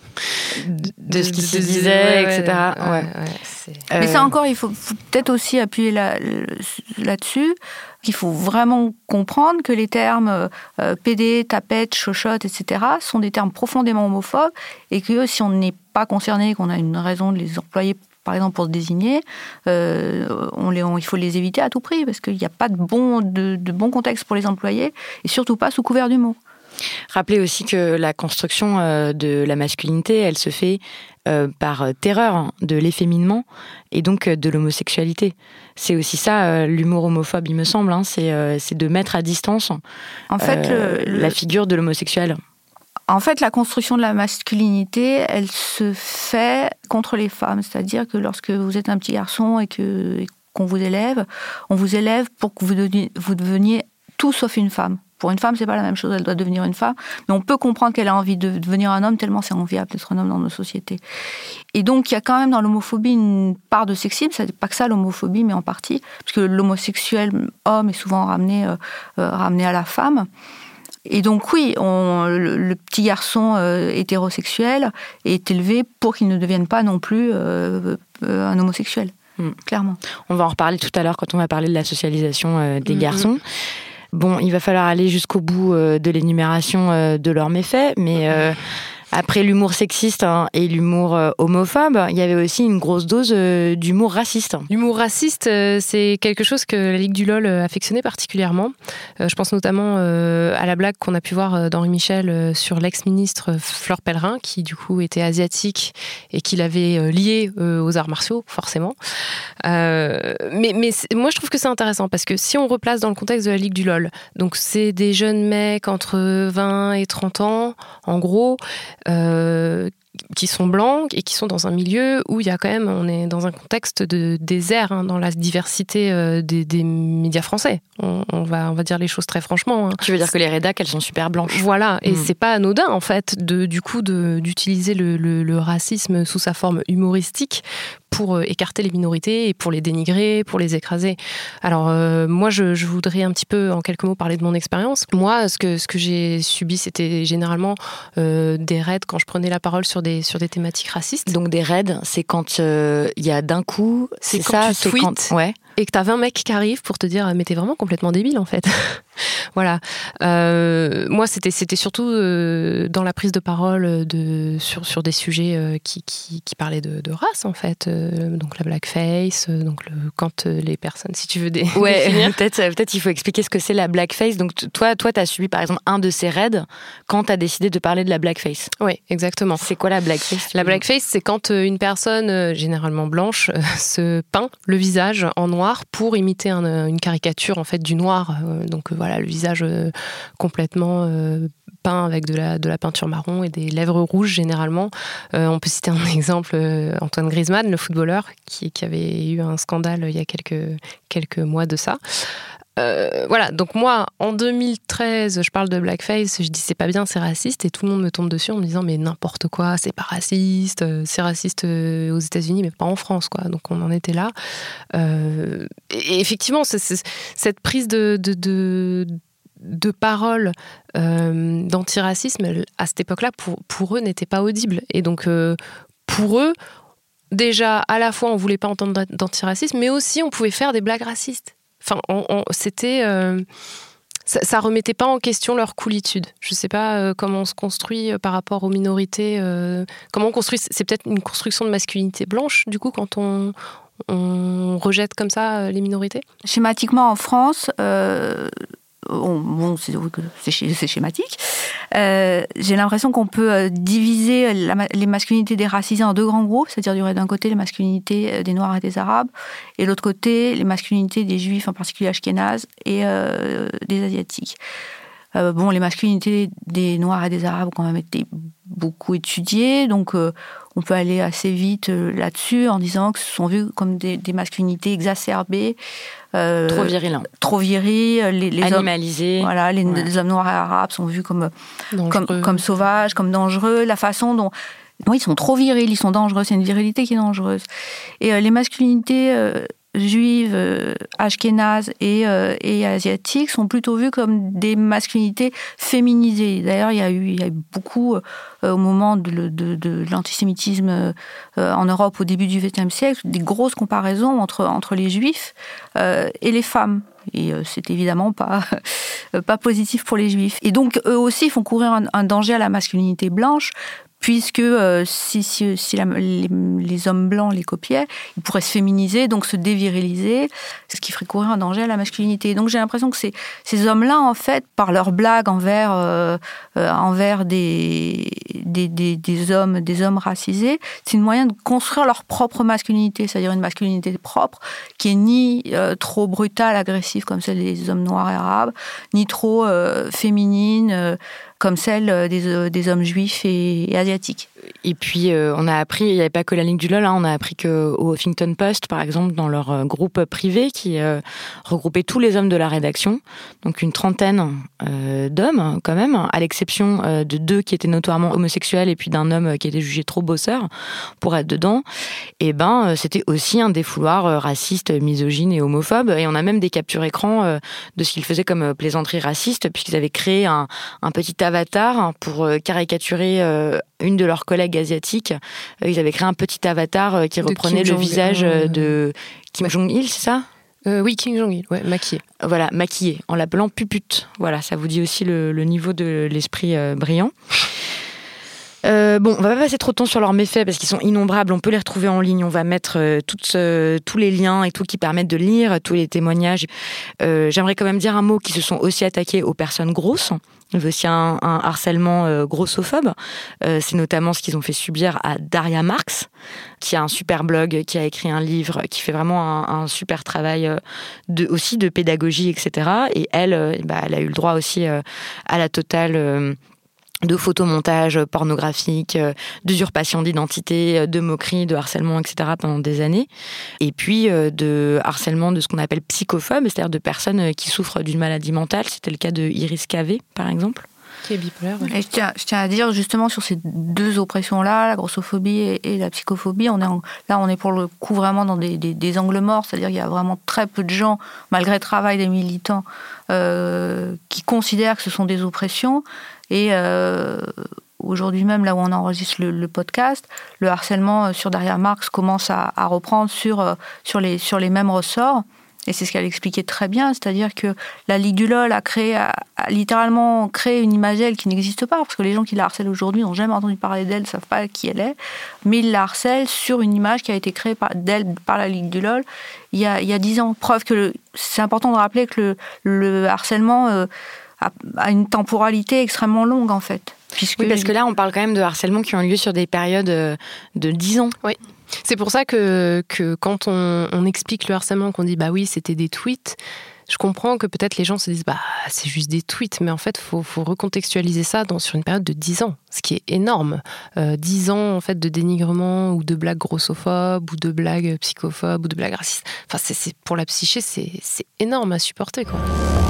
de, de ce qui se disait, ouais, et cetera. Ouais, Ouais. ouais, c'est... Mais Euh... ça encore, il faut, faut peut-être aussi appuyer là, là-dessus, qu'il faut vraiment comprendre que les termes euh, P D, tapette, chochotte, et cetera sont des termes profondément homophobes, et que si on n'est pas concerné, qu'on a une raison de les employer par exemple pour se désigner, euh, on les, on, il faut les éviter à tout prix, parce qu'il n'y a pas de bon, de, de bon contexte pour les employer, et surtout pas sous couvert d'humour. Rappelez aussi que la construction euh, de la masculinité, elle se fait euh, par terreur de l'efféminement et donc euh, de l'homosexualité. C'est aussi ça, euh, l'humour homophobe, il me semble, hein, c'est, euh, c'est de mettre à distance en fait, euh, le, le... la figure de l'homosexuel. En fait, la construction de la masculinité, elle se fait contre les femmes. C'est-à-dire que lorsque vous êtes un petit garçon et, que, et qu'on vous élève, on vous élève pour que vous deveniez, vous deveniez tout sauf une femme. Pour une femme, c'est pas la même chose, elle doit devenir une femme. Mais on peut comprendre qu'elle a envie de devenir un homme, tellement c'est enviable d'être un homme dans nos sociétés. Et donc, il y a quand même dans l'homophobie une part de sexisme. C'est pas que ça, l'homophobie, mais en partie. Parce que l'homosexuel homme est souvent ramené, euh, ramené à la femme. Et donc oui, on, le, le petit garçon euh, hétérosexuel est élevé pour qu'il ne devienne pas non plus euh, euh, un homosexuel, mmh. clairement. On va en reparler tout à l'heure quand on va parler de la socialisation euh, des mmh. garçons. Bon, il va falloir aller jusqu'au bout euh, de l'énumération euh, de leurs méfaits, mais euh, Après l'humour sexiste hein, et l'humour euh, homophobe, il y avait aussi une grosse dose euh, d'humour raciste. L'humour raciste, euh, c'est quelque chose que la Ligue du LOL affectionnait particulièrement. Euh, je pense notamment euh, à la blague qu'on a pu voir d'Henri Michel euh, sur l'ex-ministre Fleur Pellerin, qui du coup était asiatique et qui l'avait euh, lié euh, aux arts martiaux, forcément. Euh, mais mais moi, je trouve que c'est intéressant parce que si on replace dans le contexte de la Ligue du LOL, donc c'est des jeunes mecs entre vingt et trente ans, en gros, euh, qui sont blancs et qui sont dans un milieu où il y a quand même, on est dans un contexte de désert hein, dans la diversité euh, des, des médias français. On, on, va, on va dire les choses très franchement. Hein. Tu veux dire que les rédacs, elles sont super blanches. Voilà, et mmh. c'est pas anodin en fait, de, du coup, de, d'utiliser le, le, le racisme sous sa forme humoristique pour écarter les minorités et pour les dénigrer, pour les écraser. Alors, euh, moi, je, je voudrais un petit peu, en quelques mots, parler de mon expérience. Moi, ce que, ce que j'ai subi, c'était généralement euh, des raids quand je prenais la parole sur des, sur des thématiques racistes. Donc, des raids, c'est quand il euh, y a d'un coup... C'est, c'est quand ça, tu c'est tweets quand... Ouais. et que t'as vingt mecs qui arrivent pour te dire « mais t'es vraiment complètement débile, en fait ». Voilà. Euh, moi, c'était, c'était surtout euh, dans la prise de parole de, sur, sur des sujets euh, qui, qui, qui parlaient de, de race, en fait. Euh, donc la blackface, euh, donc le, quand euh, les personnes, si tu veux des. Ouais, peut-être, peut-être il faut expliquer ce que c'est la blackface. Donc t- toi, toi, t'as subi par exemple un de ces raids quand t'as décidé de parler de la blackface. Oui, exactement. C'est quoi la blackface ? La blackface, c'est quand une personne, euh, généralement blanche, euh, se peint le visage en noir pour imiter un, une caricature en fait du noir. Euh, donc euh, voilà, le visage euh, complètement euh, peint avec de la, de la peinture marron et des lèvres rouges généralement. Euh, on peut citer un exemple, euh, Antoine Griezmann, le footballeur, qui, qui avait eu un scandale il y a quelques, quelques mois de ça. Euh, voilà, donc moi, en deux mille treize, je parle de blackface, je dis c'est pas bien, c'est raciste, et tout le monde me tombe dessus en me disant mais n'importe quoi, c'est pas raciste, c'est raciste aux États-Unis, mais pas en France, quoi. Donc on en était là. Euh, et effectivement, c'est, c'est, cette prise de, de, de, de parole euh, d'antiracisme, à cette époque-là, pour, pour eux, n'était pas audible. Et donc, euh, pour eux, déjà, à la fois, on voulait pas entendre d'antiracisme, mais aussi, on pouvait faire des blagues racistes. Enfin, on, on, c'était, euh, ça, ça remettait pas en question leur coolitude. Je sais pas euh, comment on se construit euh, par rapport aux minorités. Euh, comment on construit, c'est peut-être une construction de masculinité blanche, du coup, quand on, on rejette comme ça euh, les minorités. Schématiquement, en France, euh, on, bon, c'est, c'est, c'est schématique. Euh, j'ai l'impression qu'on peut diviser la, les masculinités des racisés en deux grands groupes, c'est-à-dire il y aurait d'un côté les masculinités des Noirs et des Arabes, et de l'autre côté les masculinités des Juifs, en particulier ashkénazes, et euh, des Asiatiques. Euh, bon, les masculinités des Noirs et des Arabes ont quand même été beaucoup étudiées, donc euh, on peut aller assez vite euh, là-dessus en disant que ce sont vues comme des, des masculinités exacerbées, euh, trop viriles, trop viriles, les, les animalisées. Hommes, voilà, les, ouais. les hommes noirs et arabes sont vus comme comme, comme sauvages, comme dangereux. La façon dont oui, ils sont trop virils, ils sont dangereux. C'est une virilité qui est dangereuse. Et euh, les masculinités euh, juives, euh, ashkénazes et, euh, et asiatiques sont plutôt vues comme des masculinités féminisées. D'ailleurs, il y a eu, il y a eu beaucoup, euh, au moment de, de, de l'antisémitisme euh, en Europe au début du vingtième siècle, des grosses comparaisons entre, entre les juifs euh, et les femmes. Et euh, c'est évidemment pas, euh, pas positif pour les juifs. Et donc, eux aussi font courir un, un danger à la masculinité blanche, puisque euh, si, si, si la, les, les hommes blancs les copiaient, ils pourraient se féminiser, donc se déviriliser, ce qui ferait courir un danger à la masculinité. Donc j'ai l'impression que ces, ces hommes-là, en fait, par leurs blagues envers, euh, euh, envers des, des, des, des, hommes, des hommes racisés, c'est une moyen de construire leur propre masculinité, c'est-à-dire une masculinité propre, qui est ni euh, trop brutale, agressive, comme celle des hommes noirs et arabes, ni trop euh, féminine, euh, comme celle des, des hommes juifs et, et asiatiques. Et puis, euh, on a appris, il n'y avait pas que la Ligue du LOL, hein, on a appris qu'au Huffington Post, par exemple, dans leur euh, groupe privé qui euh, regroupait tous les hommes de la rédaction, donc une trentaine euh, d'hommes quand même, à l'exception euh, de deux qui étaient notoirement homosexuels et puis d'un homme qui était jugé trop bosseur pour être dedans, et ben euh, c'était aussi un défouloir euh, raciste, misogyne et homophobe. Et on a même des captures écran euh, de ce qu'ils faisaient comme euh, plaisanterie raciste, puisqu'ils avaient créé un, un petit avatar pour euh, caricaturer euh, une de leurs collègues asiatiques. Euh, ils avaient créé un petit avatar euh, qui reprenait le visage euh, de Kim Jong-il, c'est ça ? Euh, oui, Kim Jong-il, ouais, maquillé. Voilà, maquillé, en l'appelant pupute. Voilà, ça vous dit aussi le, le niveau de l'esprit euh, brillant. Euh, bon, on va pas passer trop de temps sur leurs méfaits parce qu'ils sont innombrables. On peut les retrouver en ligne. On va mettre euh, toutes, euh, tous les liens et tout qui permettent de lire tous les témoignages. Euh, j'aimerais quand même dire un mot qui se sont aussi attaqués aux personnes grosses. Il y a aussi un, un harcèlement euh, grossophobe. Euh, c'est notamment ce qu'ils ont fait subir à Daria Marx, qui a un super blog, qui a écrit un livre, qui fait vraiment un, un super travail euh, de, aussi de pédagogie, et cetera. Et elle, euh, bah, elle a eu le droit aussi euh, à la totale... Euh, de photomontage pornographique, d'usurpation d'identité, de moquerie, de harcèlement, et cetera pendant des années. Et puis de harcèlement de ce qu'on appelle psychophobe, c'est-à-dire de personnes qui souffrent d'une maladie mentale. C'était le cas de Iris Cavé, par exemple. Qui est bipolaire. Ouais. Et je tiens, je tiens à dire justement sur ces deux oppressions-là, la grossophobie et, et la psychophobie, on est en, là on est pour le coup vraiment dans des, des, des angles morts, c'est-à-dire qu'il y a vraiment très peu de gens, malgré le travail des militants, euh, qui considèrent que ce sont des oppressions. Et euh, aujourd'hui même, là où on enregistre le, le podcast, le harcèlement sur Daria Marx commence à, à reprendre sur, sur, les, sur les mêmes ressorts. Et c'est ce qu'elle expliquait très bien, c'est-à-dire que la Ligue du LOL a, créé, a, a littéralement créé une image d'elle qui n'existe pas, parce que les gens qui la harcèlent aujourd'hui n'ont jamais entendu parler d'elle, ne savent pas qui elle est, mais ils la harcèlent sur une image qui a été créée par, d'elle par la Ligue du LOL il y a, il y a dix ans. Preuve que le, c'est important de rappeler que le, le harcèlement euh, a, a une temporalité extrêmement longue, en fait. Puisque... Oui, parce que là, on parle quand même de harcèlement qui ont lieu sur des périodes de dix ans. Oui. C'est pour ça que, que quand on, on explique le harcèlement, qu'on dit bah oui, c'était des tweets, je comprends que peut-être les gens se disent bah c'est juste des tweets, mais en fait, il faut, faut recontextualiser ça dans, sur une période de dix ans, ce qui est énorme. Euh, dix ans en fait, de dénigrement ou de blagues grossophobes ou de blagues psychophobes ou de blagues racistes. Enfin, c'est, c'est, pour la psyché, c'est, c'est énorme à supporter, quoi.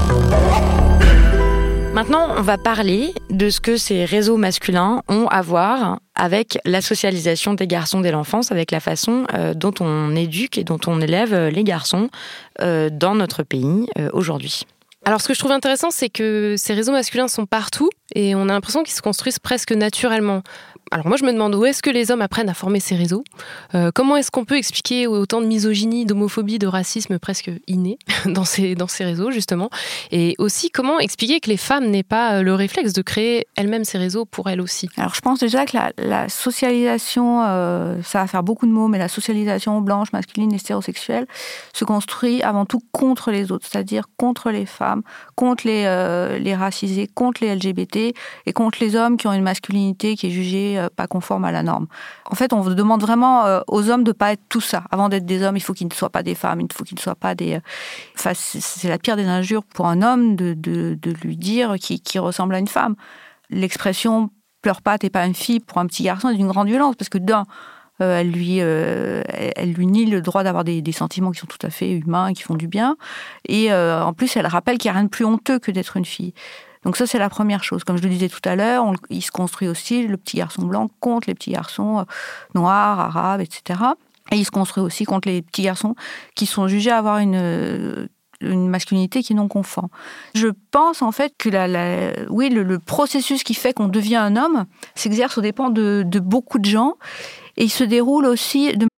Maintenant, on va parler de ce que ces réseaux masculins ont à voir avec la socialisation des garçons dès l'enfance, avec la façon euh, dont on éduque et dont on élève les garçons euh, dans notre pays euh, aujourd'hui. Alors, ce que je trouve intéressant, c'est que ces réseaux masculins sont partout et on a l'impression qu'ils se construisent presque naturellement. Alors moi, je me demande où est-ce que les hommes apprennent à former ces réseaux ? euh, Comment est-ce qu'on peut expliquer autant de misogynie, d'homophobie, de racisme presque inné dans ces, dans ces réseaux, justement ? Et aussi, comment expliquer que les femmes n'aient pas le réflexe de créer elles-mêmes ces réseaux pour elles aussi ? Alors je pense déjà que la, la socialisation, euh, ça va faire beaucoup de mots, mais la socialisation blanche, masculine, hétérosexuelle se construit avant tout contre les autres, c'est-à-dire contre les femmes, contre les, euh, les racisés, contre les L G B T et contre les hommes qui ont une masculinité qui est jugée pas conforme à la norme. En fait, on demande vraiment euh, aux hommes de ne pas être tout ça. Avant d'être des hommes, il faut qu'ils ne soient pas des femmes, il faut qu'ils ne soient pas des... Enfin, c'est, c'est la pire des injures pour un homme de, de, de lui dire qu'il, qu'il ressemble à une femme. L'expression « pleure pas, t'es pas une fille » pour un petit garçon est d'une grande violence, parce que d'un, euh, elle, lui, euh, elle lui nie le droit d'avoir des, des sentiments qui sont tout à fait humains et qui font du bien. Et euh, en plus, elle rappelle qu'il n'y a rien de plus honteux que d'être une fille. Donc ça, c'est la première chose. Comme je le disais tout à l'heure, on, il se construit aussi le petit garçon blanc contre les petits garçons noirs, arabes, et cetera. Et il se construit aussi contre les petits garçons qui sont jugés avoir une, une masculinité qui est non conforme. Je pense en fait que la, la, oui, le, le processus qui fait qu'on devient un homme s'exerce aux dépens de, de beaucoup de gens. Et il se déroule aussi de...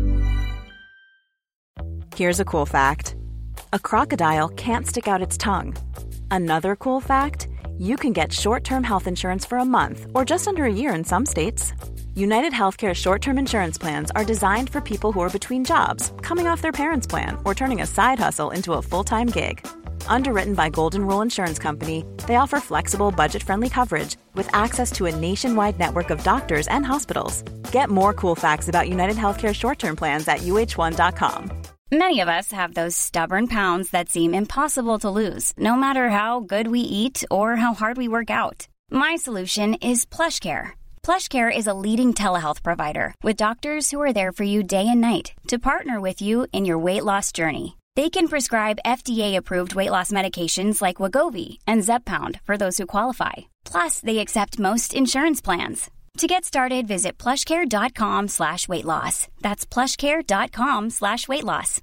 Here's a cool fact. A crocodile can't stick out its tongue. Another cool fact, you can get short-term health insurance for a month or just under a year in some states. United Healthcare short-term insurance plans are designed for people who are between jobs, coming off their parents' plan, or turning a side hustle into a full-time gig. Underwritten by Golden Rule Insurance Company, they offer flexible, budget-friendly coverage with access to a nationwide network of doctors and hospitals. Get more cool facts about United Healthcare short-term plans at U H one dot com. Many of us have those stubborn pounds that seem impossible to lose, no matter how good we eat or how hard we work out. My solution is PlushCare. PlushCare is a leading telehealth provider with doctors who are there for you day and night to partner with you in your weight loss journey. They can prescribe F D A-approved weight loss medications like Wegovy and Zepbound for those who qualify. Plus, they accept most insurance plans. To get started, visit plushcare.com slash weight loss. That's plushcare.com slash weight loss.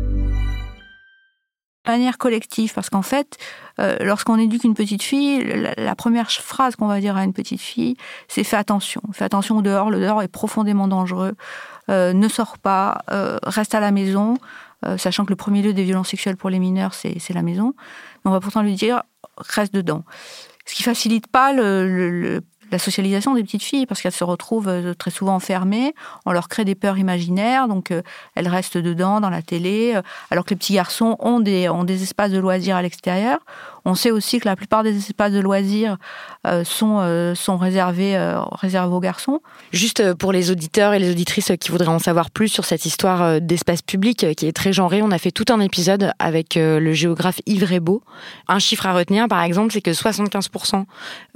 De manière collective, parce qu'en fait, euh, lorsqu'on éduque une petite fille, la, la première phrase qu'on va dire à une petite fille, c'est « fais attention, fais attention au dehors, le dehors est profondément dangereux, euh, ne sors pas, euh, reste à la maison », euh, sachant que le premier lieu des violences sexuelles pour les mineurs, c'est, c'est la maison. Mais on va pourtant lui dire « reste dedans ». Ce qui facilite pas le, le, le la socialisation des petites filles, parce qu'elles se retrouvent très souvent enfermées, on leur crée des peurs imaginaires, donc euh, elles restent dedans, dans la télé, euh, alors que les petits garçons ont des, ont des espaces de loisirs à l'extérieur. On sait aussi que la plupart des espaces de loisirs euh, sont, euh, sont réservés, euh, réservés aux garçons. Juste pour les auditeurs et les auditrices qui voudraient en savoir plus sur cette histoire d'espace public qui est très genrée, on a fait tout un épisode avec le géographe Yves Rebaud. Un chiffre à retenir, par exemple, c'est que soixante-quinze pour cent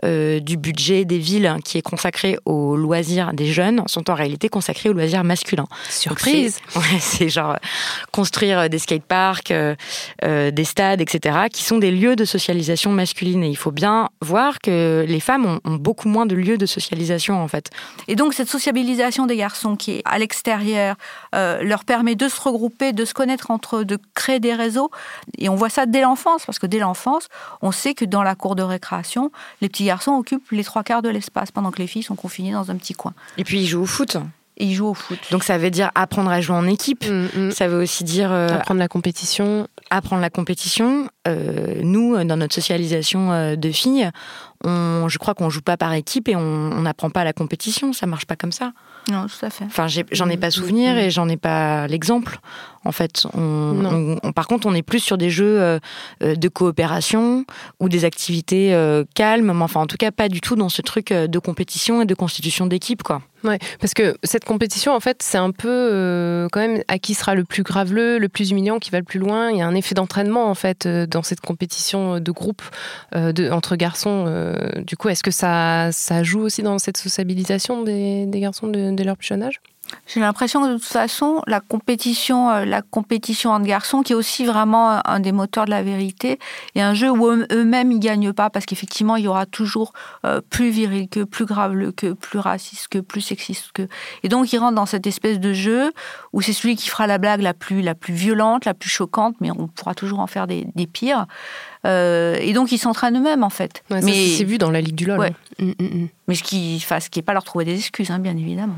du budget des villes qui est consacré aux loisirs des jeunes sont en réalité consacrés aux loisirs masculins. Surprise. C'est, ouais, c'est genre construire des skateparks, euh, euh, des stades, et cetera, qui sont des lieux de socialisation masculine. Et il faut bien voir que les femmes ont, ont beaucoup moins de lieux de socialisation, en fait. Et donc, cette sociabilisation des garçons qui est à l'extérieur euh, leur permet de se regrouper, de se connaître entre eux, de créer des réseaux. Et on voit ça dès l'enfance, parce que dès l'enfance, on sait que dans la cour de récréation, les petits garçons occupent les trois quarts de l'espace, pendant que les filles sont confinées dans un petit coin. Et puis, ils jouent au foot. Et ils jouent au foot. Donc, ça veut dire apprendre à jouer en équipe. Mmh. Ça veut aussi dire... Euh, apprendre la compétition. Apprendre la compétition. Euh, nous, dans notre socialisation euh, de filles, on, je crois qu'on joue pas par équipe et on n'apprend pas la compétition. Ça marche pas comme ça. Non, tout à fait. Enfin, j'ai, j'en ai pas souvenir et j'en ai pas l'exemple. En fait, on, on, on, par contre, on est plus sur des jeux euh, de coopération ou des activités euh, calmes, mais enfin, en tout cas, pas du tout dans ce truc de compétition et de constitution d'équipe, quoi. Ouais, parce que cette compétition, en fait, c'est un peu euh, quand même à qui sera le plus graveleux, le plus humiliant, qui va le plus loin. Il y a un effet d'entraînement, en fait, euh, dans cette compétition de groupe euh, de, entre garçons. Euh, du coup, est-ce que ça, ça joue aussi dans cette sociabilisation des, des garçons de, de leur plus jeune âge ? J'ai l'impression que de toute façon, la compétition, la compétition entre garçons, qui est aussi vraiment un des moteurs de la vérité, est un jeu où eux-mêmes ils gagnent pas, parce qu'effectivement il y aura toujours euh, plus viril que, plus grave que, plus raciste que, plus sexiste que. Et donc ils rentrent dans cette espèce de jeu où c'est celui qui fera la blague la plus, la plus violente, la plus choquante, mais on pourra toujours en faire des, des pires. Euh, et donc ils s'entraînent eux-mêmes en fait. Ouais, ça, mais c'est vu dans la Ligue du LOL. Ouais. Mmh, mmh. Mais ce qui, enfin, ce qui est pas leur trouver des excuses, hein, bien évidemment.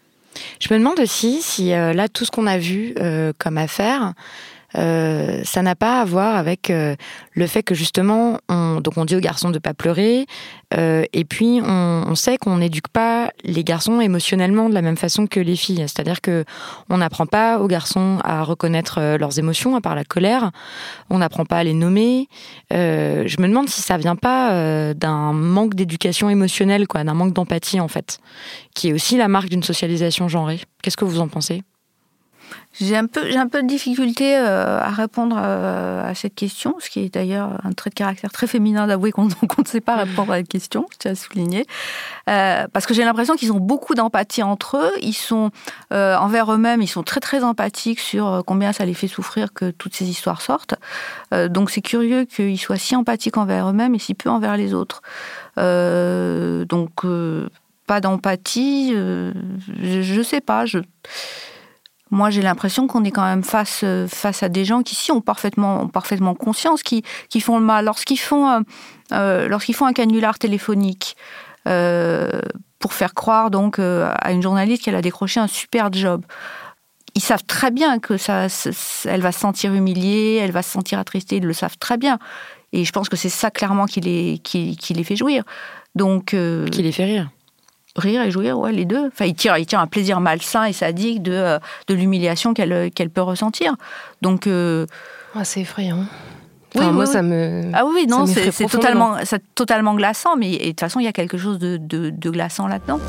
Je me demande aussi si euh, là, tout ce qu'on a vu euh, comme affaire, euh, ça n'a pas à voir avec euh, le fait que justement, on, donc on dit aux garçons de ne pas pleurer, euh, et puis on, on sait qu'on n'éduque pas les garçons émotionnellement de la même façon que les filles. C'est-à-dire qu'on n'apprend pas aux garçons à reconnaître euh, leurs émotions, à part la colère, on n'apprend pas à les nommer. Euh, je me demande si ça vient pas euh, d'un manque d'éducation émotionnelle, quoi, d'un manque d'empathie en fait, qui est aussi la marque d'une socialisation genrée. Qu'est-ce que vous en pensez ? J'ai un peu, j'ai un peu de difficulté euh, à répondre euh, à cette question, ce qui est d'ailleurs un trait de caractère très féminin d'avouer qu'on, qu'on ne sait pas répondre à la question, je tiens à souligner. Euh, parce que j'ai l'impression qu'ils ont beaucoup d'empathie entre eux, ils sont euh, envers eux-mêmes, ils sont très très empathiques sur combien ça les fait souffrir que toutes ces histoires sortent. Euh, donc c'est curieux qu'ils soient si empathiques envers eux-mêmes et si peu envers les autres. Euh, donc euh, pas d'empathie, euh, je ne sais pas, je... Moi, j'ai l'impression qu'on est quand même face, face à des gens qui, si, ont parfaitement, ont parfaitement conscience, qui, qui font le mal. Lorsqu'ils font, euh, lorsqu'ils font un canular téléphonique euh, pour faire croire donc, euh, à une journaliste qu'elle a décroché un super job, ils savent très bien que ça, elle va se sentir humiliée, elle va se sentir attristée, ils le savent très bien. Et je pense que c'est ça, clairement, qui les, qui, qui les fait jouir. Donc, euh, qui les fait rire. Rire et jouir, ouais, les deux. Enfin, il tire, il tire un plaisir malsain et sadique de, de l'humiliation qu'elle, qu'elle peut ressentir. Donc, euh... oh, c'est effrayant. Enfin, oui, moi, oui, ça me. Ah oui, non, c'est, c'est totalement, ça... c'est totalement glaçant, mais et, de toute façon, il y a quelque chose de, de, de glaçant là-dedans.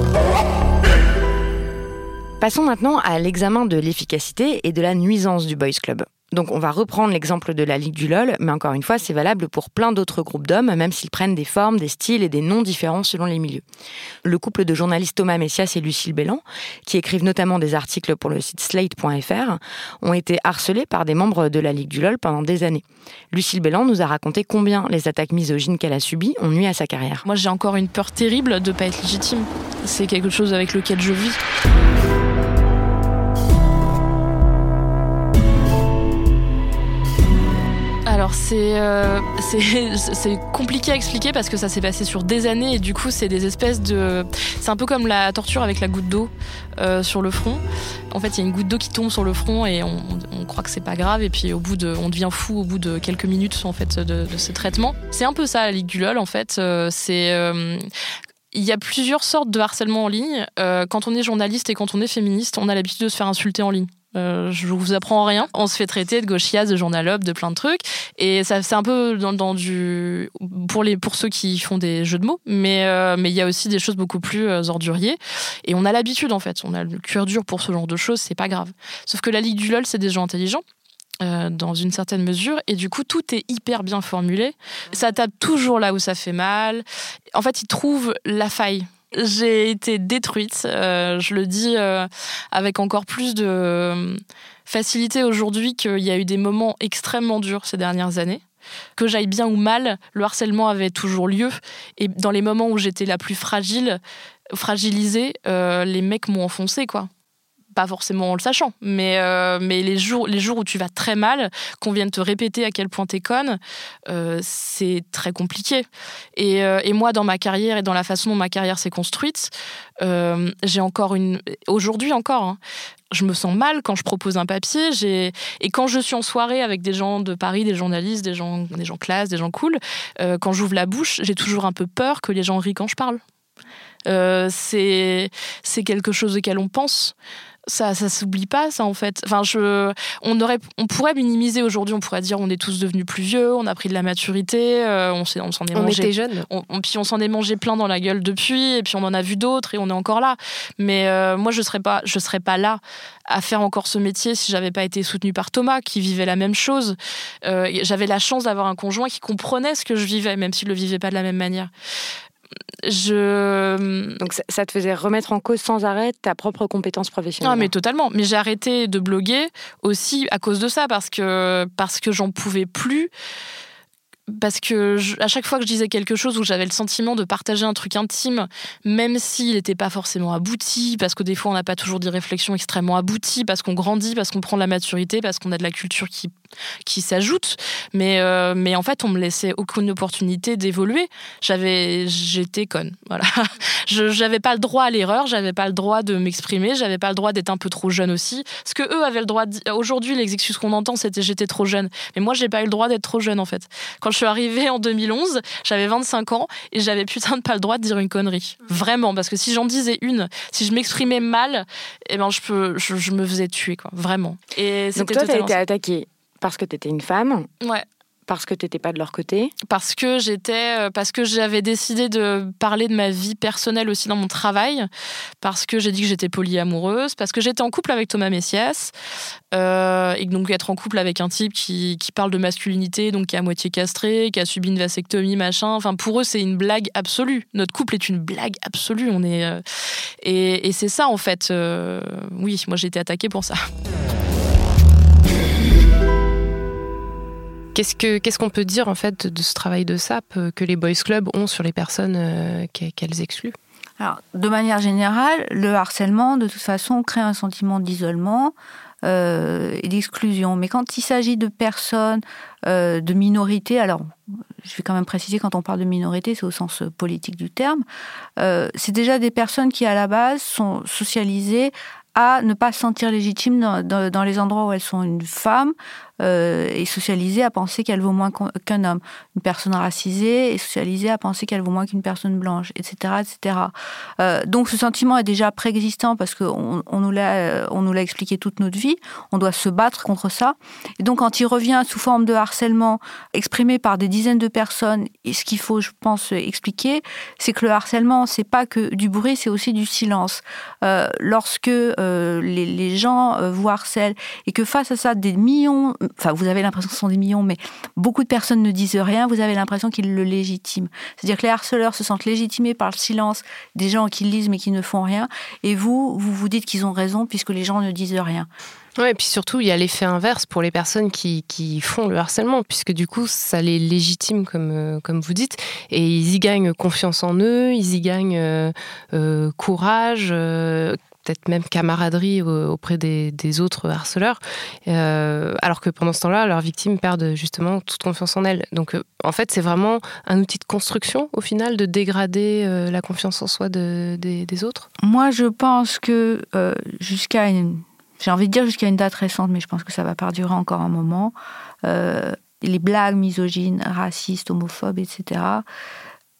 Passons maintenant à l'examen de l'efficacité et de la nuisance du Boys Club. Donc on va reprendre l'exemple de la Ligue du LOL, mais encore une fois, c'est valable pour plein d'autres groupes d'hommes, même s'ils prennent des formes, des styles et des noms différents selon les milieux. Le couple de journalistes Thomas Messias et Lucille Bélan, qui écrivent notamment des articles pour le site slate point f r, ont été harcelés par des membres de la Ligue du LOL pendant des années. Lucille Bélan nous a raconté combien les attaques misogynes qu'elle a subies ont nui à sa carrière. Moi, j'ai encore une peur terrible de ne pas être légitime. C'est quelque chose avec lequel je vis. Alors c'est, euh, c'est, c'est compliqué à expliquer parce que ça s'est passé sur des années et du coup c'est des espèces de... C'est un peu comme la torture avec la goutte d'eau euh, sur le front. En fait il y a une goutte d'eau qui tombe sur le front et on, on croit que c'est pas grave et puis au bout de, on devient fou au bout de quelques minutes en fait de, de ce traitement. C'est un peu ça la Ligue du LOL en fait. Euh, c'est... Euh, Il y a plusieurs sortes de harcèlement en ligne. Euh, quand on est journaliste et quand on est féministe, on a l'habitude de se faire insulter en ligne. Euh, je vous apprends rien. On se fait traiter de gauchias, de journalope, de plein de trucs. Et ça, c'est un peu dans, dans du pour les pour ceux qui font des jeux de mots. Mais euh, mais il y a aussi des choses beaucoup plus euh, orduriers. Et on a l'habitude en fait. On a le cœur dur pour ce genre de choses. C'est pas grave. Sauf que la Ligue du LOL, c'est des gens intelligents. Euh, dans une certaine mesure, et du coup tout est hyper bien formulé, ça tape toujours là où ça fait mal, en fait ils trouvent la faille. J'ai été détruite, euh, je le dis euh, avec encore plus de facilité aujourd'hui qu'il y a eu des moments extrêmement durs ces dernières années. Que j'aille bien ou mal, le harcèlement avait toujours lieu, et dans les moments où j'étais la plus fragile, fragilisée, euh, les mecs m'ont enfoncé quoi. Pas forcément en le sachant, mais, euh, mais les, jours, les jours où tu vas très mal, qu'on vienne te répéter à quel point t'es conne, euh, c'est très compliqué. Et, euh, et moi, dans ma carrière et dans la façon dont ma carrière s'est construite, euh, j'ai encore une... Aujourd'hui encore, hein, je me sens mal quand je propose un papier. J'ai... Et quand je suis en soirée avec des gens de Paris, des journalistes, des gens, des gens classe, des gens cool, euh, quand j'ouvre la bouche, j'ai toujours un peu peur que les gens rient quand je parle. Euh, c'est, c'est quelque chose auquel on pense. Ça, ça s'oublie pas, ça, en fait. Enfin, je, on, aurait, on pourrait minimiser aujourd'hui, on pourrait dire on est tous devenus plus vieux, on a pris de la maturité, euh, on, s'est, on s'en est on mangé. On était jeunes. On, on, puis on s'en est mangé plein dans la gueule depuis, et puis on en a vu d'autres, et on est encore là. Mais euh, moi, je serais pas, je serais pas là à faire encore ce métier si j'avais pas été soutenue par Thomas, qui vivait la même chose. Euh, j'avais la chance d'avoir un conjoint qui comprenait ce que je vivais, même s'il le vivait pas de la même manière. Je... Donc ça, ça te faisait remettre en cause sans arrêt ta propre compétence professionnelle. Non, mais totalement. Mais j'ai arrêté de bloguer aussi à cause de ça, parce que, parce que j'en pouvais plus. Parce que je, à chaque fois que je disais quelque chose où j'avais le sentiment de partager un truc intime, même s'il n'était pas forcément abouti, parce que des fois on n'a pas toujours des réflexions extrêmement abouties, parce qu'on grandit, parce qu'on prend de la maturité, parce qu'on a de la culture qui, qui s'ajoute, mais, euh, mais en fait on me laissait aucune opportunité d'évoluer. J'avais, j'étais conne, voilà. Je, j'avais pas le droit à l'erreur, j'avais pas le droit de m'exprimer, j'avais pas le droit d'être un peu trop jeune aussi. Ce que eux avaient le droit de dire. Aujourd'hui, les excuses qu'on entend, c'était j'étais trop jeune, mais moi j'ai pas eu le droit d'être trop jeune en fait. Quand je suis arrivée en deux mille onze, j'avais vingt-cinq ans et j'avais putain de pas le droit de dire une connerie. Vraiment, parce que si j'en disais une, si je m'exprimais mal, eh ben je peux, je, je me faisais tuer quoi, vraiment. Et donc toi, t'as été attaquée parce que t'étais une femme. Ouais. Parce que t'étais pas de leur côté. Parce que j'étais, parce que j'avais décidé de parler de ma vie personnelle aussi dans mon travail. Parce que j'ai dit que j'étais polyamoureuse. Parce que j'étais en couple avec Thomas Messias. Euh, et donc être en couple avec un type qui, qui parle de masculinité, donc qui est à moitié castré, qui a subi une vasectomie, machin. Enfin, pour eux, c'est une blague absolue. Notre couple est une blague absolue. On est, euh, et, et c'est ça, en fait. Euh, oui, moi, j'ai été attaquée pour ça. Qu'est-ce, que, qu'est-ce qu'on peut dire en fait de ce travail de sape que les boys clubs ont sur les personnes euh, qu'elles excluent ? Alors, de manière générale, le harcèlement, de toute façon, crée un sentiment d'isolement euh, et d'exclusion. Mais quand il s'agit de personnes, euh, de minorités, alors je vais quand même préciser, quand on parle de minorité, c'est au sens politique du terme, euh, c'est déjà des personnes qui, à la base, sont socialisées à ne pas se sentir légitimes dans, dans, dans les endroits où elles sont une femme, euh, est socialisée à penser qu'elle vaut moins qu'un homme. Une personne racisée est socialisée à penser qu'elle vaut moins qu'une personne blanche, et cetera, et cetera. Euh, donc ce sentiment est déjà préexistant parce qu'on on nous l'a, on nous l'a expliqué toute notre vie. On doit se battre contre ça. Et donc quand il revient sous forme de harcèlement exprimé par des dizaines de personnes, et ce qu'il faut, je pense, expliquer, c'est que le harcèlement, c'est pas que du bruit, c'est aussi du silence. Euh, lorsque euh, les, les gens euh, vous harcèlent et que face à ça, des millions, enfin vous avez l'impression que ce sont des millions, mais beaucoup de personnes ne disent rien, vous avez l'impression qu'ils le légitiment. C'est-à-dire que les harceleurs se sentent légitimés par le silence des gens qui lisent mais qui ne font rien, et vous, vous vous dites qu'ils ont raison puisque les gens ne disent rien. Ouais, et puis surtout, il y a l'effet inverse pour les personnes qui, qui font le harcèlement, puisque du coup, ça les légitime, comme, euh, comme vous dites, et ils y gagnent confiance en eux, ils y gagnent euh, euh, courage, euh, peut-être même camaraderie auprès des, des autres harceleurs, euh, alors que pendant ce temps-là, leurs victimes perdent justement toute confiance en elles. Donc, euh, en fait, c'est vraiment un outil de construction, au final, de dégrader euh, la confiance en soi de, des, des autres. Moi, je pense que euh, jusqu'à une... J'ai envie de dire jusqu'à une date récente, mais je pense que ça va perdurer encore un moment. Euh, les blagues misogynes, racistes, homophobes, et cetera,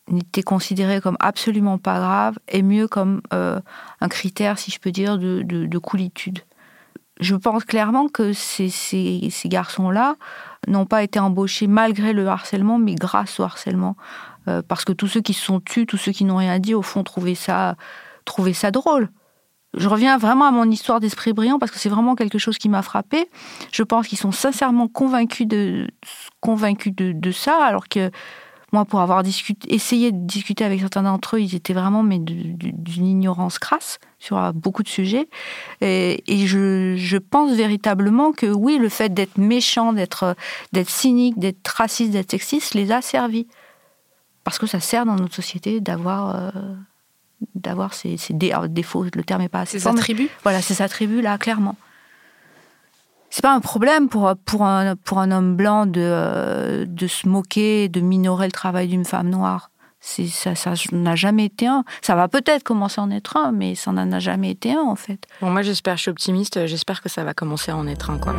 n'était considéré comme absolument pas grave et mieux comme euh, un critère, si je peux dire, de, de, de coolitude. Je pense clairement que ces, ces, ces garçons-là n'ont pas été embauchés malgré le harcèlement, mais grâce au harcèlement. Euh, parce que tous ceux qui se sont tus, tous ceux qui n'ont rien dit, au fond, trouvaient ça, trouvaient ça drôle. Je reviens vraiment à mon histoire d'esprit brillant parce que c'est vraiment quelque chose qui m'a frappée. Je pense qu'ils sont sincèrement convaincus de, convaincus de, de ça, alors que moi, pour avoir discuté, essayé de discuter avec certains d'entre eux, ils étaient vraiment mais de, de, d'une ignorance crasse sur beaucoup de sujets. Et, et je, je pense véritablement que oui, le fait d'être méchant, d'être, d'être cynique, d'être raciste, d'être sexiste, les a servis. Parce que ça sert dans notre société d'avoir... Euh, d'avoir ces, ces dé, défauts, le terme n'est pas assez ces fort, attributs. Voilà, ces attributs-là, clairement. C'est pas un problème pour, pour, un, pour un homme blanc de, de se moquer, de minorer le travail d'une femme noire. C'est, ça, ça n'a jamais été un. Ça va peut-être commencer à en être un, mais ça n'en a jamais été un, en fait. Bon, moi, j'espère, je suis optimiste, j'espère que ça va commencer à en être un, quoi.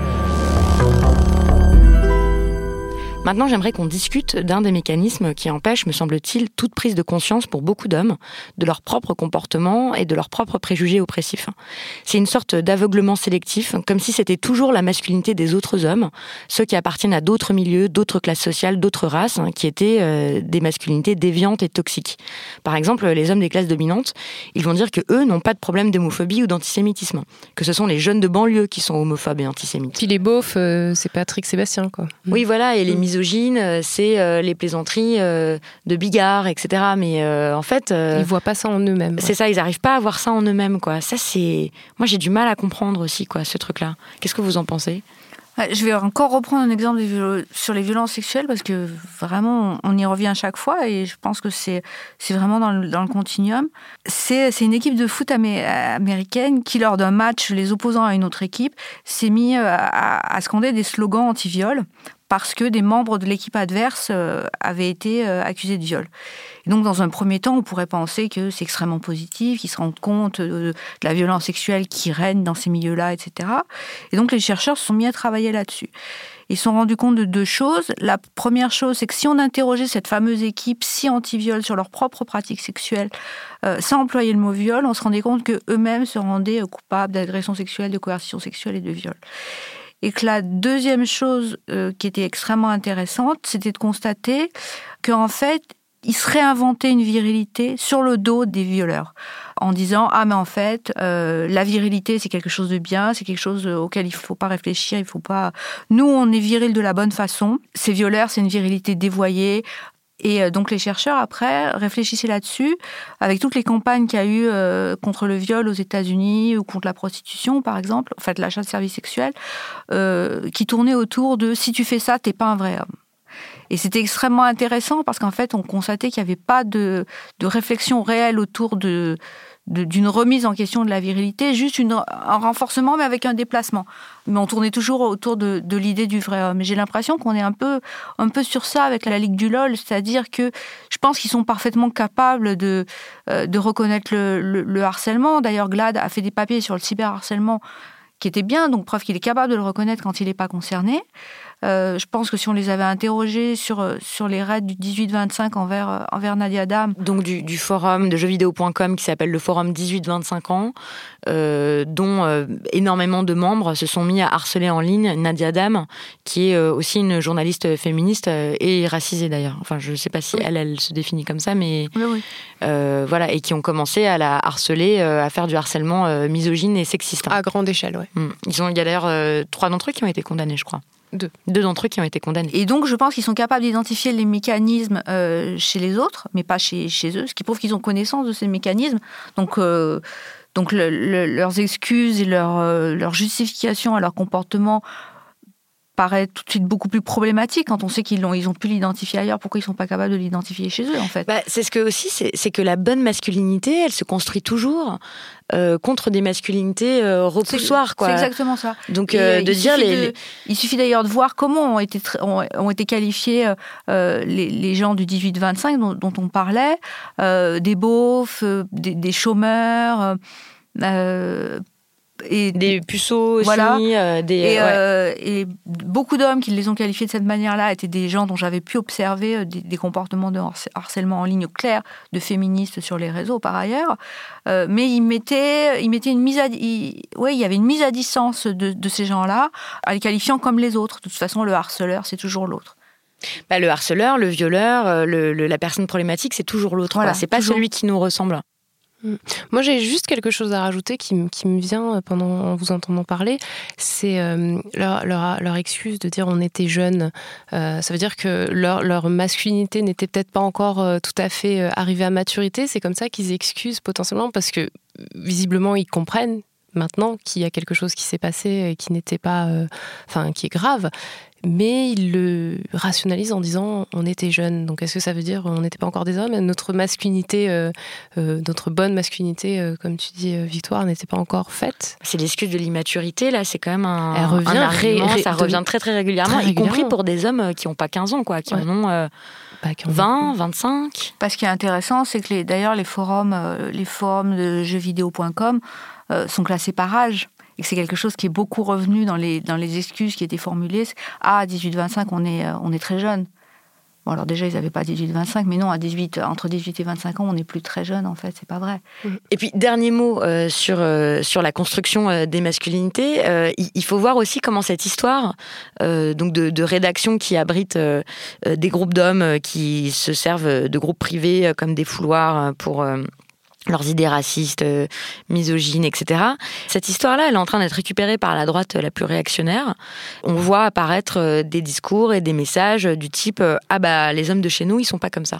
Maintenant, j'aimerais qu'on discute d'un des mécanismes qui empêche, me semble-t-il, toute prise de conscience pour beaucoup d'hommes de leur propre comportement et de leurs propres préjugés oppressifs. C'est une sorte d'aveuglement sélectif, comme si c'était toujours la masculinité des autres hommes, ceux qui appartiennent à d'autres milieux, d'autres classes sociales, d'autres races, hein, qui étaient euh, des masculinités déviantes et toxiques. Par exemple, les hommes des classes dominantes, ils vont dire que eux n'ont pas de problème d'homophobie ou d'antisémitisme, que ce sont les jeunes de banlieue qui sont homophobes et antisémites. Puis les beaufs, euh, c'est Patrick Sébastien, quoi. Oui, voilà, et les misogynes, c'est euh, les plaisanteries euh, de Bigard, et cetera. Mais euh, en fait... Euh, ils voient pas ça en eux-mêmes. C'est ouais. ça, ils n'arrivent pas à voir ça en eux-mêmes, quoi. Ça, c'est... Moi, j'ai du mal à comprendre aussi, quoi, ce truc-là. Qu'est-ce que vous en pensez ? Je vais encore reprendre un exemple sur les violences sexuelles parce que vraiment, on y revient à chaque fois et je pense que c'est, c'est vraiment dans le, dans le continuum. C'est, c'est une équipe de foot amé- américaine qui, lors d'un match, les opposants à une autre équipe, s'est mis à, à scander des slogans anti-viol parce que des membres de l'équipe adverse euh, avaient été euh, accusés de viol. Et donc, dans un premier temps, on pourrait penser que c'est extrêmement positif, qu'ils se rendent compte de, de la violence sexuelle qui règne dans ces milieux-là, et cetera. Et donc, les chercheurs se sont mis à travailler là-dessus. Ils se sont rendus compte de deux choses. La première chose, c'est que si on interrogeait cette fameuse équipe si anti-viol sur leurs propres pratiques sexuelles, euh, sans employer le mot viol, on se rendait compte qu'eux-mêmes se rendaient coupables d'agression sexuelle, de coercition sexuelle et de viol. Et que la deuxième chose euh, qui était extrêmement intéressante, c'était de constater qu'en fait, ils se réinventaient une virilité sur le dos des violeurs, en disant « Ah, mais en fait, euh, la virilité, c'est quelque chose de bien, c'est quelque chose auquel il ne faut pas réfléchir, il faut pas... Nous, on est viril de la bonne façon. Ces violeurs, c'est une virilité dévoyée. » Et donc les chercheurs, après, réfléchissaient là-dessus, avec toutes les campagnes qu'il y a eu euh, contre le viol aux États-Unis ou contre la prostitution, par exemple, en fait, l'achat de services sexuels, euh, qui tournaient autour de « si tu fais ça, t'es pas un vrai homme ». Et c'était extrêmement intéressant parce qu'en fait, on constatait qu'il n'y avait pas de, de réflexion réelle autour de, de, d'une remise en question de la virilité, juste une, un renforcement, mais avec un déplacement. Mais on tournait toujours autour de, de l'idée du vrai homme. Et j'ai l'impression qu'on est un peu, un peu sur ça avec la Ligue du L O L, c'est-à-dire que je pense qu'ils sont parfaitement capables de, de reconnaître le, le, le harcèlement. D'ailleurs, Glad a fait des papiers sur le cyberharcèlement qui étaient bien, donc preuve qu'il est capable de le reconnaître quand il n'est pas concerné. Euh, je pense que si on les avait interrogés sur, sur les raids du dix-huit vingt-cinq envers, envers Nadia Dam... Donc du, du forum de jeux vidéo point com qui s'appelle le forum dix-huit vingt-cinq ans, euh, dont euh, énormément de membres se sont mis à harceler en ligne Nadia Dam, qui est euh, aussi une journaliste féministe euh, et racisée d'ailleurs. Enfin, je ne sais pas si oui. elle, elle se définit comme ça, mais oui, oui. Euh, voilà, et qui ont commencé à la harceler, euh, à faire du harcèlement euh, misogyne et sexiste. À grande échelle, oui. Mmh. Ils ont, il y a d'ailleurs euh, trois d'entre eux qui ont été condamnés, je crois. Deux. Deux d'entre eux qui ont été condamnés. Et donc, je pense qu'ils sont capables d'identifier les mécanismes euh, chez les autres, mais pas chez, chez eux, ce qui prouve qu'ils ont connaissance de ces mécanismes. Donc, euh, donc le, le, leurs excuses et leur, euh, leur justification à leur comportement paraît tout de suite beaucoup plus problématique quand on sait qu'ils l'ont, ils ont pu l'identifier ailleurs. Pourquoi ils ne sont pas capables de l'identifier chez eux, en fait ? Bah, c'est ce que aussi, c'est, c'est que la bonne masculinité, elle se construit toujours euh, contre des masculinités euh, repoussoires, c'est, quoi. C'est exactement ça. Donc, euh, de dire les, de, les... il suffit d'ailleurs de voir comment ont été, ont, ont été qualifiés euh, les, les gens du dix-huit vingt-cinq dont, dont on parlait, euh, des beaufs, euh, des, des chômeurs. Euh, et des puceaux aussi, voilà. euh, des, et, ouais. euh, et beaucoup d'hommes qui les ont qualifiés de cette manière-là étaient des gens dont j'avais pu observer des, des comportements de harcèlement en ligne clairs de féministes sur les réseaux par ailleurs, euh, mais ils mettaient, ils mettaient une mise à, ils, ouais, il y avait une mise à distance de, de ces gens-là, en les qualifiant comme les autres. De toute façon, le harceleur, c'est toujours l'autre. Bah, le harceleur, le violeur, le, le, la personne problématique, c'est toujours l'autre. Voilà, c'est pas toujours celui qui nous ressemble. Moi, j'ai juste quelque chose à rajouter qui, qui me vient pendant en vous entendant parler. C'est euh, leur, leur, leur excuse de dire on était jeunes. Euh, ça veut dire que leur, leur masculinité n'était peut-être pas encore euh, tout à fait euh, arrivée à maturité. C'est comme ça qu'ils excusent potentiellement parce que visiblement ils comprennent maintenant qu'il y a quelque chose qui s'est passé et qui n'était pas, euh, enfin, qui est grave. Mais ils le rationalisent en disant on était jeunes. Donc est-ce que ça veut dire on n'était pas encore des hommes ? Notre masculinité, euh, euh, notre bonne masculinité, euh, comme tu dis, euh, Victoire, n'était pas encore faite. C'est l'excuse de l'immaturité, là, c'est quand même un, Elle revient, un argument, ré, ré, ça revient très très régulièrement, très y régulièrement. compris pour des hommes qui n'ont pas quinze ans, quoi, qui ouais. en ont euh, bah, qui vingt, vingt-cinq. Parce qu'il est intéressant, c'est que les, d'ailleurs les forums, euh, les forums de jeux vidéo point com euh, sont classés par âge. Et que c'est quelque chose qui est beaucoup revenu dans les, dans les excuses qui étaient formulées. Ah, à dix-huit vingt-cinq, on est, on est très jeune. Bon, alors déjà, ils n'avaient pas dix-huit vingt-cinq, mais non, à dix-huit, entre dix-huit et vingt-cinq ans, on n'est plus très jeune, en fait, c'est pas vrai. Et puis, dernier mot euh, sur, euh, sur la construction euh, des masculinités. Euh, il, il faut voir aussi comment cette histoire euh, donc de, de rédaction qui abrite euh, des groupes d'hommes qui se servent de groupes privés euh, comme des fouloirs pour... Euh, leurs idées racistes, euh, misogynes, et cetera. Cette histoire-là, elle est en train d'être récupérée par la droite la plus réactionnaire. On voit apparaître euh, des discours et des messages du type euh, « Ah bah, les hommes de chez nous, ils sont pas comme ça ».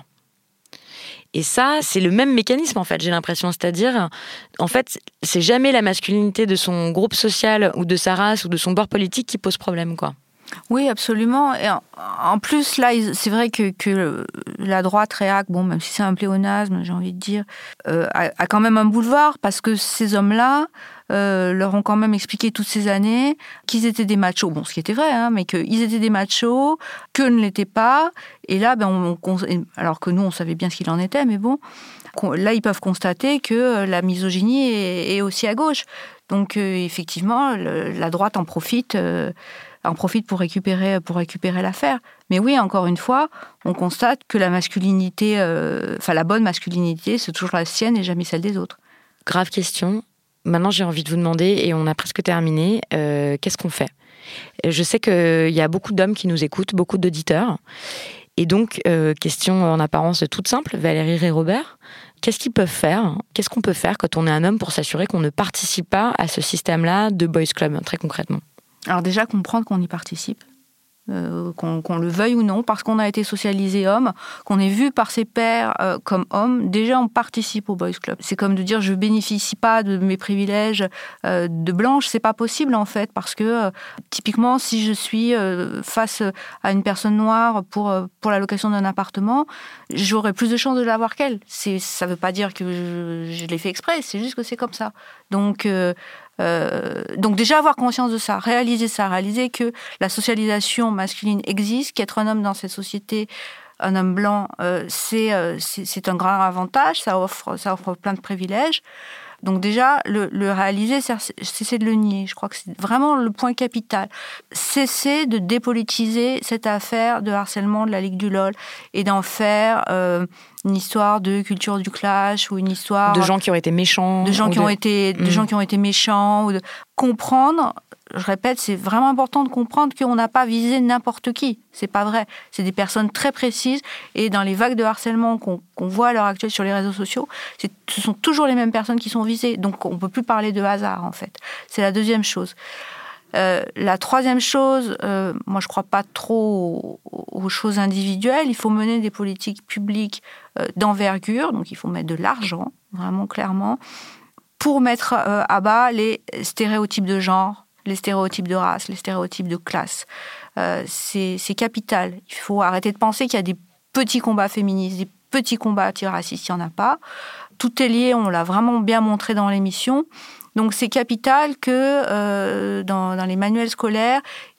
Et ça, c'est le même mécanisme, en fait, j'ai l'impression. C'est-à-dire, en fait, c'est jamais la masculinité de son groupe social ou de sa race ou de son bord politique qui pose problème, quoi. Oui, absolument. Et en plus, là, c'est vrai que, que la droite réac, bon, même si c'est un pléonasme, j'ai envie de dire, euh, a, a quand même un boulevard, parce que ces hommes-là euh, leur ont quand même expliqué toutes ces années qu'ils étaient des machos. Bon, ce qui était vrai, hein, mais qu'ils étaient des machos, qu'eux ne l'étaient pas. Et là, ben, on, on, alors que nous, on savait bien ce qu'il en était, mais bon, là, ils peuvent constater que la misogynie est, est aussi à gauche. Donc, euh, effectivement, le, la droite en profite... Euh, en profite pour récupérer, pour récupérer l'affaire. Mais oui, encore une fois, on constate que la masculinité, euh, enfin la bonne masculinité, c'est toujours la sienne et jamais celle des autres. Grave question. Maintenant, j'ai envie de vous demander, et on a presque terminé, euh, qu'est-ce qu'on fait ? Je sais qu'il y a beaucoup d'hommes qui nous écoutent, beaucoup d'auditeurs. Et donc, euh, question en apparence toute simple, Valérie et Robert, qu'est-ce qu'ils peuvent faire ? Qu'est-ce qu'on peut faire quand on est un homme pour s'assurer qu'on ne participe pas à ce système-là de boys club, très concrètement ? Alors déjà, comprendre qu'on y participe, euh, qu'on, qu'on le veuille ou non, parce qu'on a été socialisé homme, qu'on est vu par ses pairs euh, comme homme, déjà on participe au boys club. C'est comme de dire je ne bénéficie pas de mes privilèges euh, de blanche, c'est pas possible en fait, parce que euh, typiquement si je suis euh, face à une personne noire pour, euh, pour la location d'un appartement, j'aurai plus de chances de l'avoir qu'elle. C'est, ça ne veut pas dire que je, je l'ai fait exprès, c'est juste que c'est comme ça. Donc... Euh, Euh, donc déjà avoir conscience de ça, réaliser ça, réaliser que la socialisation masculine existe, qu'être un homme dans cette société, un homme blanc, euh, c'est, euh, c'est, c'est un grand avantage, ça offre, ça offre plein de privilèges. Donc déjà, le, le réaliser, c'est cesser de le nier. Je crois que c'est vraiment le point capital. Cesser de dépolitiser cette affaire de harcèlement de la Ligue du L O L et d'en faire euh, une histoire de culture du clash ou une histoire... De gens qui ont été méchants. De gens, qui, de... Ont été, de mmh. gens qui ont été méchants. Ou de... Comprendre, je répète, c'est vraiment important de comprendre qu'on n'a pas visé n'importe qui. C'est pas vrai. C'est des personnes très précises. Et dans les vagues de harcèlement qu'on, qu'on voit à l'heure actuelle sur les réseaux sociaux, c'est, ce sont toujours les mêmes personnes qui sont visées. Donc on ne peut plus parler de hasard, en fait. C'est la deuxième chose. Euh, la troisième chose, euh, moi je ne crois pas trop aux, aux choses individuelles. Il faut mener des politiques publiques euh, d'envergure. Donc il faut mettre de l'argent, vraiment clairement, pour mettre euh, à bas les stéréotypes de genre, les stéréotypes de race, les stéréotypes de classe. Euh, c'est, c'est capital. Il faut arrêter de penser qu'il y a des petits combats féministes, des petits combats antiracistes. Il n'y en a pas. Tout est lié, on l'a vraiment bien montré dans l'émission. Donc c'est capital que euh, dans, dans les manuels scolaires,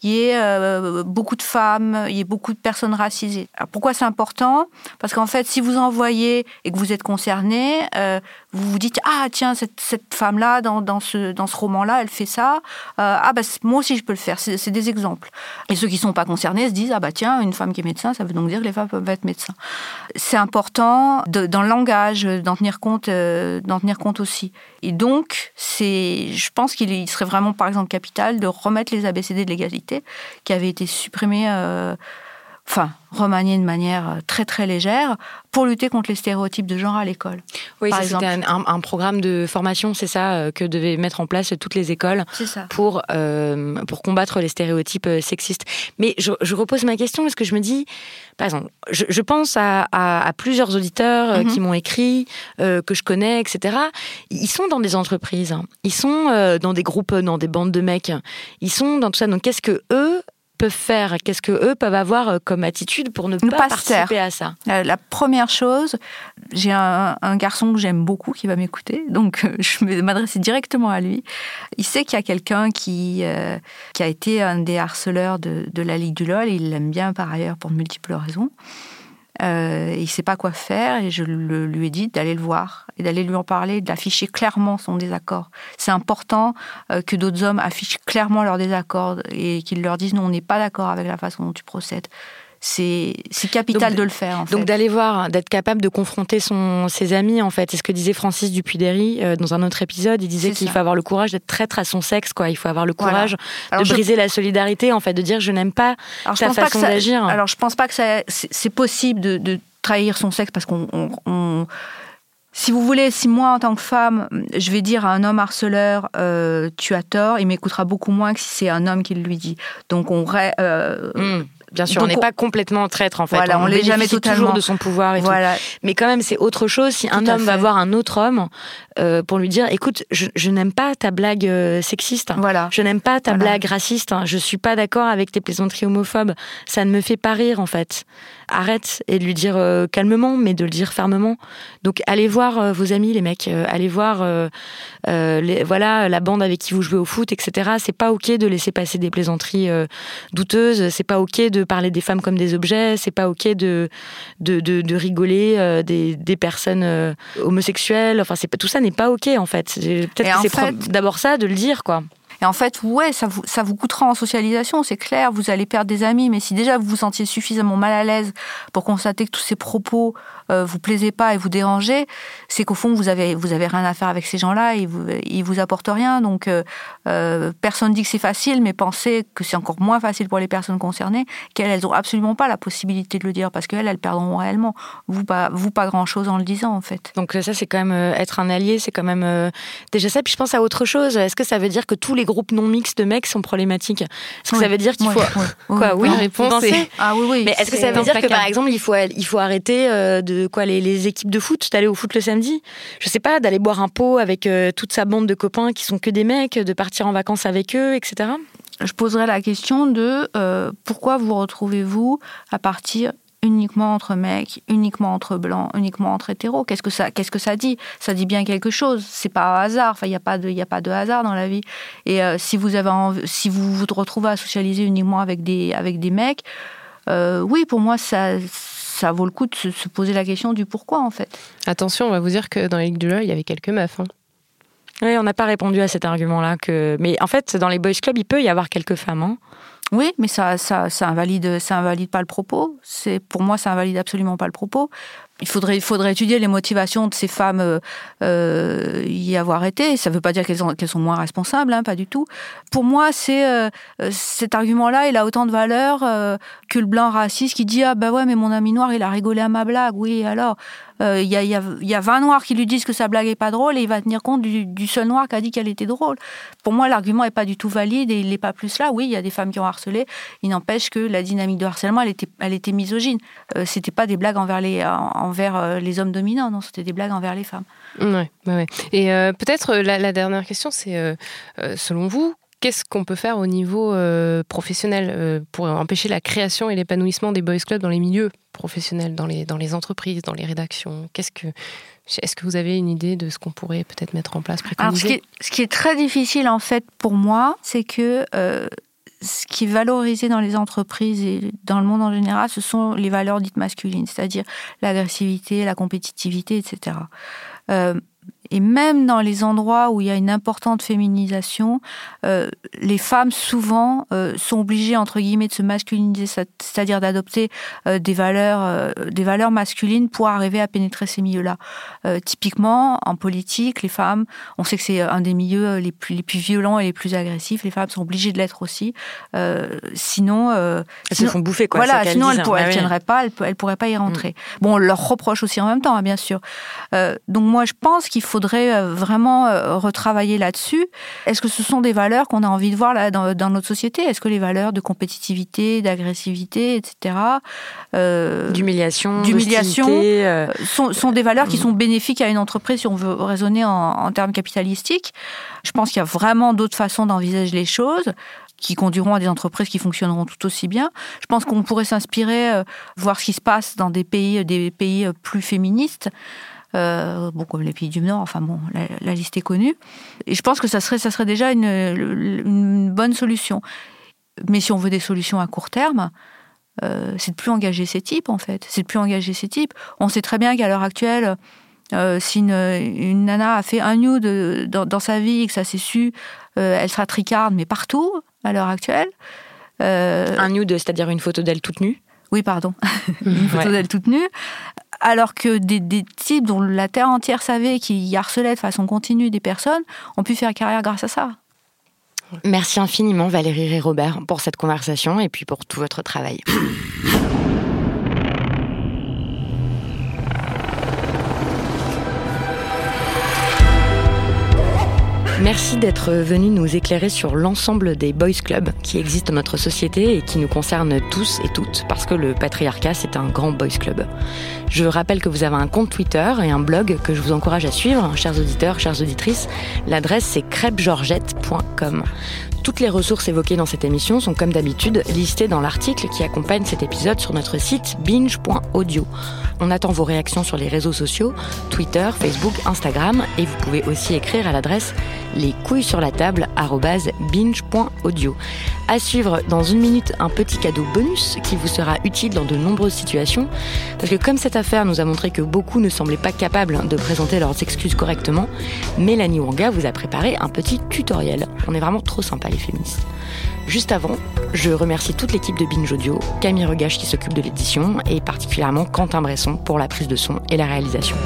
il y ait euh, beaucoup de femmes, il y ait beaucoup de personnes racisées. Alors, pourquoi c'est important ? Parce qu'en fait, si vous en voyez et que vous êtes concerné, euh, vous vous dites « Ah, tiens, cette, cette femme-là, dans, dans, ce, dans ce roman-là, elle fait ça. Euh, ah, bah, moi aussi, je peux le faire. » C'est, c'est des exemples. Et ceux qui ne sont pas concernés se disent « Ah, bah tiens, une femme qui est médecin, ça veut donc dire que les femmes peuvent être médecins. » C'est important de, dans le langage, d'en tenir compte, euh, d'en tenir compte aussi. Et donc, c'est, je pense qu'il serait vraiment, par exemple, capital de remettre les A B C D de l'égalité, qui avaient été supprimés, euh, enfin, remaniés de manière très, très légère, pour lutter contre les stéréotypes de genre à l'école. Oui, par ça, exemple. c'était un, un programme de formation, c'est ça, euh, que devaient mettre en place toutes les écoles pour, euh, pour combattre les stéréotypes sexistes. Mais je, je repose ma question parce que je me dis, par exemple, je, je pense à, à, à plusieurs auditeurs euh, mm-hmm. qui m'ont écrit, euh, que je connais, et cetera. Ils sont dans des entreprises, ils sont euh, dans des groupes, dans des bandes de mecs, ils sont dans tout ça. Donc, qu'est-ce que eux peuvent faire, qu'est-ce que eux peuvent avoir comme attitude pour ne, ne pas, pas participer à ça ? La première chose, j'ai un, un garçon que j'aime beaucoup qui va m'écouter, donc je vais m'adresser directement à lui. Il sait qu'il y a quelqu'un qui, euh, qui a été un des harceleurs de, de la Ligue du LOL, et il l'aime bien par ailleurs pour de multiples raisons. Euh, il ne sait pas quoi faire et je le, lui ai dit d'aller le voir et d'aller lui en parler, d'afficher clairement son désaccord. C'est important euh, que d'autres hommes affichent clairement leur désaccord et qu'ils leur disent « non, on n'est pas d'accord avec la façon dont tu procèdes ». C'est, c'est capital donc, de le faire, en fait. Donc d'aller voir, d'être capable de confronter son, ses amis, en fait. C'est ce que disait Francis Dupuy-Derry euh, dans un autre épisode. Il disait c'est qu'il ça. faut avoir le courage d'être traître à son sexe, quoi. Il faut avoir le courage voilà. de je... briser la solidarité, en fait, de dire « je n'aime pas alors, ta façon pas ça... d'agir ». Alors je pense pas que ça... c'est, c'est possible de, de trahir son sexe parce qu'on... On, on... Si vous voulez, si moi, en tant que femme, je vais dire à un homme harceleur euh, « tu as tort », il m'écoutera beaucoup moins que si c'est un homme qui le lui dit. Donc on... Euh, mmh. Bien sûr, donc, on n'est pas complètement traître, en fait. Voilà, on, on l'est jamais totalement. Toujours de son pouvoir et voilà. tout. Mais quand même, c'est autre chose si tout un homme fait. va voir un autre homme euh, pour lui dire, écoute, je, je n'aime pas ta blague euh, sexiste. Voilà. Je n'aime pas ta voilà. blague raciste. Hein. Je suis pas d'accord avec tes plaisanteries homophobes. Ça ne me fait pas rire, en fait. Arrête et de lui dire euh, calmement, mais de le dire fermement. Donc, allez voir euh, vos amis, les mecs. Euh, allez voir, euh, euh, les, voilà, la bande avec qui vous jouez au foot, et cetera. C'est pas ok de laisser passer des plaisanteries euh, douteuses. C'est pas ok de parler des femmes comme des objets, c'est pas ok de de de, de rigoler euh, des des personnes euh, homosexuelles. Enfin, c'est tout ça n'est pas ok en fait. Peut-être que c'est fait, pro- d'abord ça de le dire quoi. Et en fait, ouais, ça vous, ça vous coûtera en socialisation, c'est clair, vous allez perdre des amis, mais si déjà vous vous sentiez suffisamment mal à l'aise pour constater que tous ces propos euh, vous plaisaient pas et vous dérangeaient, c'est qu'au fond, vous avez, vous avez rien à faire avec ces gens-là, et vous, ils vous apportent rien. Donc, euh, euh, personne dit que c'est facile, mais pensez que c'est encore moins facile pour les personnes concernées, qu'elles, elles ont absolument pas la possibilité de le dire, parce qu'elles, elles perdront réellement. Vous, pas, vous, pas grand-chose en le disant, en fait. Donc ça, c'est quand même euh, être un allié, c'est quand même euh, déjà ça. Puis je pense à autre chose. Est-ce que ça veut dire que tous les groupes non mixtes de mecs sont problématiques ? Est-ce que oui. ça veut dire qu'il faut... Oui. Oui. Quoi, oui, oui. La réponse est... Ah oui, oui. Mais est-ce que ça veut dire que, par exemple, il faut, il faut arrêter euh, de, quoi, les, les équipes de foot, d'aller au foot le samedi ? Je sais pas, d'aller boire un pot avec euh, toute sa bande de copains qui sont que des mecs, de partir en vacances avec eux, et cetera. Je poserais la question de euh, pourquoi vous retrouvez-vous à partir uniquement entre mecs, uniquement entre blancs, uniquement entre hétéros. Qu'est-ce que ça, qu'est-ce que ça dit ? Ça dit bien quelque chose. C'est pas un hasard. Enfin, il y a pas de, il y a pas de hasard dans la vie. Et euh, si vous avez, envie, si vous vous retrouvez à socialiser uniquement avec des, avec des mecs, euh, oui, pour moi, ça, ça vaut le coup de se, se poser la question du pourquoi, en fait. Attention, on va vous dire que dans les Ligues du LOL, il y avait quelques meufs. Hein. Oui, on n'a pas répondu à cet argument-là. Que... Mais en fait, dans les boys clubs, il peut y avoir quelques femmes. Hein. Oui, mais ça, ça, ça invalide, ça invalide pas le propos. C'est, pour moi, ça invalide absolument pas le propos. Il faudrait, il faudrait étudier les motivations de ces femmes euh, euh, y avoir été. Ça ne veut pas dire qu'elles, ont, qu'elles sont moins responsables, hein, pas du tout. Pour moi, c'est euh, cet argument-là, il a autant de valeur euh, que le blanc raciste qui dit ah bah ouais, mais mon ami noir, il a rigolé à ma blague. Oui, alors il euh, y, a, y, a, y a vingt noirs qui lui disent que sa blague est pas drôle et il va tenir compte du, du seul noir qui a dit qu'elle était drôle. Pour moi, l'argument est pas du tout valide et il n'est pas plus là. Oui, il y a des femmes qui ont harcelé. Il n'empêche que la dynamique de harcèlement, elle était, elle était misogyne. Euh, c'était pas des blagues envers les, envers les hommes dominants, non, c'était des blagues envers les femmes. Ouais, ouais, ouais. Et euh, peut-être la, la dernière question, c'est euh, euh, selon vous, qu'est-ce qu'on peut faire au niveau euh, professionnel euh, pour empêcher la création et l'épanouissement des boys clubs dans les milieux professionnels, dans les, dans les entreprises, dans les rédactions ? Qu'est-ce que, est-ce que vous avez une idée de ce qu'on pourrait peut-être mettre en place, préconiser ? Alors, ce qui est, ce qui est très difficile, en fait, pour moi, c'est que euh, ce qui est valorisé dans les entreprises et dans le monde en général, ce sont les valeurs dites masculines, c'est-à-dire l'agressivité, la compétitivité, et cetera. Euh, Et même dans les endroits où il y a une importante féminisation, euh, les femmes souvent euh, sont obligées entre guillemets de se masculiniser, c'est-à-dire d'adopter euh, des valeurs, euh, des valeurs masculines pour arriver à pénétrer ces milieux-là. Euh, typiquement, en politique, les femmes, on sait que c'est un des milieux les plus, les plus violents et les plus agressifs. Les femmes sont obligées de l'être aussi. Euh, sinon, euh, elles sinon, se font bouffer quoi. Voilà, sinon disent, elles ne ah, oui. tiendraient pas, elles ne pourraient pas y rentrer. Mmh. Bon, on leur reproche aussi en même temps, hein, bien sûr. Euh, donc moi, je pense qu'il faut faudrait vraiment retravailler là-dessus. Est-ce que ce sont des valeurs qu'on a envie de voir là, dans, dans notre société ? Est-ce que les valeurs de compétitivité, d'agressivité, et cetera, euh, d'humiliation, d'humiliation euh... sont, sont des valeurs qui sont bénéfiques à une entreprise si on veut raisonner en, en termes capitalistiques ? Je pense qu'il y a vraiment d'autres façons d'envisager les choses qui conduiront à des entreprises qui fonctionneront tout aussi bien. Je pense qu'on pourrait s'inspirer, euh, voir ce qui se passe dans des pays, des pays plus féministes. Euh, bon, comme les pays du Nord, enfin bon, la, la liste est connue. Et je pense que ça serait, ça serait déjà une, une bonne solution. Mais si on veut des solutions à court terme, euh, c'est de plus engager ces types, en fait. C'est de plus engager ces types. On sait très bien qu'à l'heure actuelle, euh, si une, une nana a fait un nude dans, dans sa vie et que ça s'est su, euh, elle sera tricarde, mais partout, à l'heure actuelle. Euh... Un nude, c'est-à-dire une photo d'elle toute nue ? Oui, pardon. Une photo ouais. d'elle toute nue. Alors que des, des types dont la terre entière savait qu'ils harcelaient de façon continue des personnes ont pu faire carrière grâce à ça. Merci infiniment Valérie Rey-Robert pour cette conversation et puis pour tout votre travail. Merci d'être venu nous éclairer sur l'ensemble des boys clubs qui existent dans notre société et qui nous concernent tous et toutes parce que le patriarcat, c'est un grand boys club. Je rappelle que vous avez un compte Twitter et un blog que je vous encourage à suivre, chers auditeurs, chères auditrices. L'adresse, c'est crêpe georgette point com. Toutes les ressources évoquées dans cette émission sont comme d'habitude listées dans l'article qui accompagne cet épisode sur notre site binge point audio. On attend vos réactions sur les réseaux sociaux, Twitter, Facebook, Instagram, et vous pouvez aussi écrire à l'adresse les couilles sur la table arobase binge point audio. À suivre dans une minute un petit cadeau bonus qui vous sera utile dans de nombreuses situations, parce que comme cette affaire nous a montré que beaucoup ne semblaient pas capables de présenter leurs excuses correctement, Mélanie Wanga vous a préparé un petit tutoriel. On est vraiment trop sympa les féministes. Juste avant, je remercie toute l'équipe de Binge Audio, Camille Regache qui s'occupe de l'édition et particulièrement Quentin Bresson pour la prise de son et la réalisation.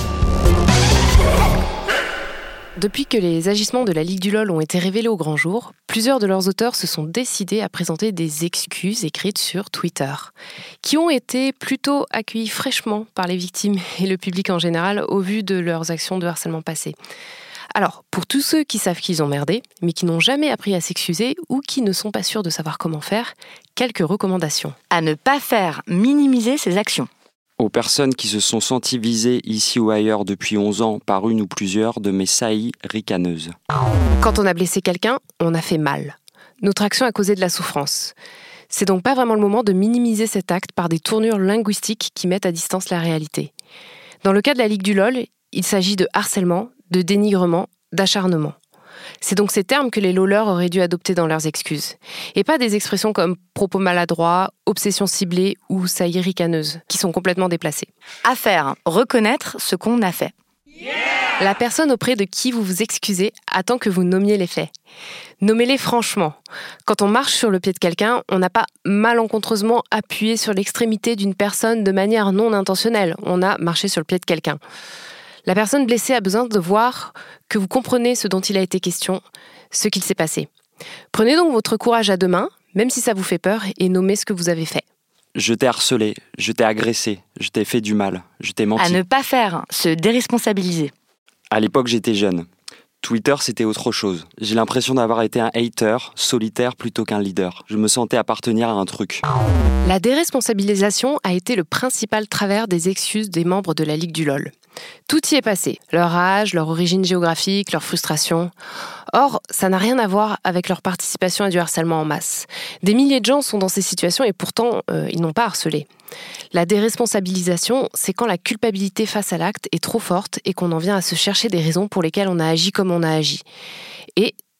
Depuis que les agissements de la Ligue du LOL ont été révélés au grand jour, plusieurs de leurs auteurs se sont décidés à présenter des excuses écrites sur Twitter, qui ont été plutôt accueillies fraîchement par les victimes et le public en général au vu de leurs actions de harcèlement passées. Alors, pour tous ceux qui savent qu'ils ont merdé, mais qui n'ont jamais appris à s'excuser ou qui ne sont pas sûrs de savoir comment faire, quelques recommandations. À ne pas faire minimiser ses actions. Aux personnes qui se sont senties visées ici ou ailleurs depuis onze ans par une ou plusieurs de mes saillies ricaneuses. Quand on a blessé quelqu'un, on a fait mal. Notre action a causé de la souffrance. C'est donc pas vraiment le moment de minimiser cet acte par des tournures linguistiques qui mettent à distance la réalité. Dans le cas de la Ligue du LOL, il s'agit de harcèlement, de dénigrement, d'acharnement. C'est donc ces termes que les loleurs auraient dû adopter dans leurs excuses. Et pas des expressions comme propos maladroits, obsession ciblée ou saillie ricaneuse, qui sont complètement déplacées. À faire, reconnaître ce qu'on a fait. Yeah! La personne auprès de qui vous vous excusez attend que vous nommiez les faits. Nommez-les franchement. Quand on marche sur le pied de quelqu'un, on n'a pas malencontreusement appuyé sur l'extrémité d'une personne de manière non intentionnelle. On a marché sur le pied de quelqu'un. La personne blessée a besoin de voir que vous comprenez ce dont il a été question, ce qu'il s'est passé. Prenez donc votre courage à deux mains, même si ça vous fait peur, et nommez ce que vous avez fait. Je t'ai harcelé, je t'ai agressé, je t'ai fait du mal, je t'ai menti. À ne pas faire, se déresponsabiliser. À l'époque, j'étais jeune. Twitter, c'était autre chose. J'ai l'impression d'avoir été un hater, solitaire plutôt qu'un leader. Je me sentais appartenir à un truc. La déresponsabilisation a été le principal travers des excuses des membres de la Ligue du LOL. Tout y est passé, leur âge, leur origine géographique, leur frustration. Or, ça n'a rien à voir avec leur participation à du harcèlement en masse. Des milliers de gens sont dans ces situations et pourtant, euh, ils n'ont pas harcelé. La déresponsabilisation, c'est quand la culpabilité face à l'acte est trop forte et qu'on en vient à se chercher des raisons pour lesquelles on a agi comme on a agi. Et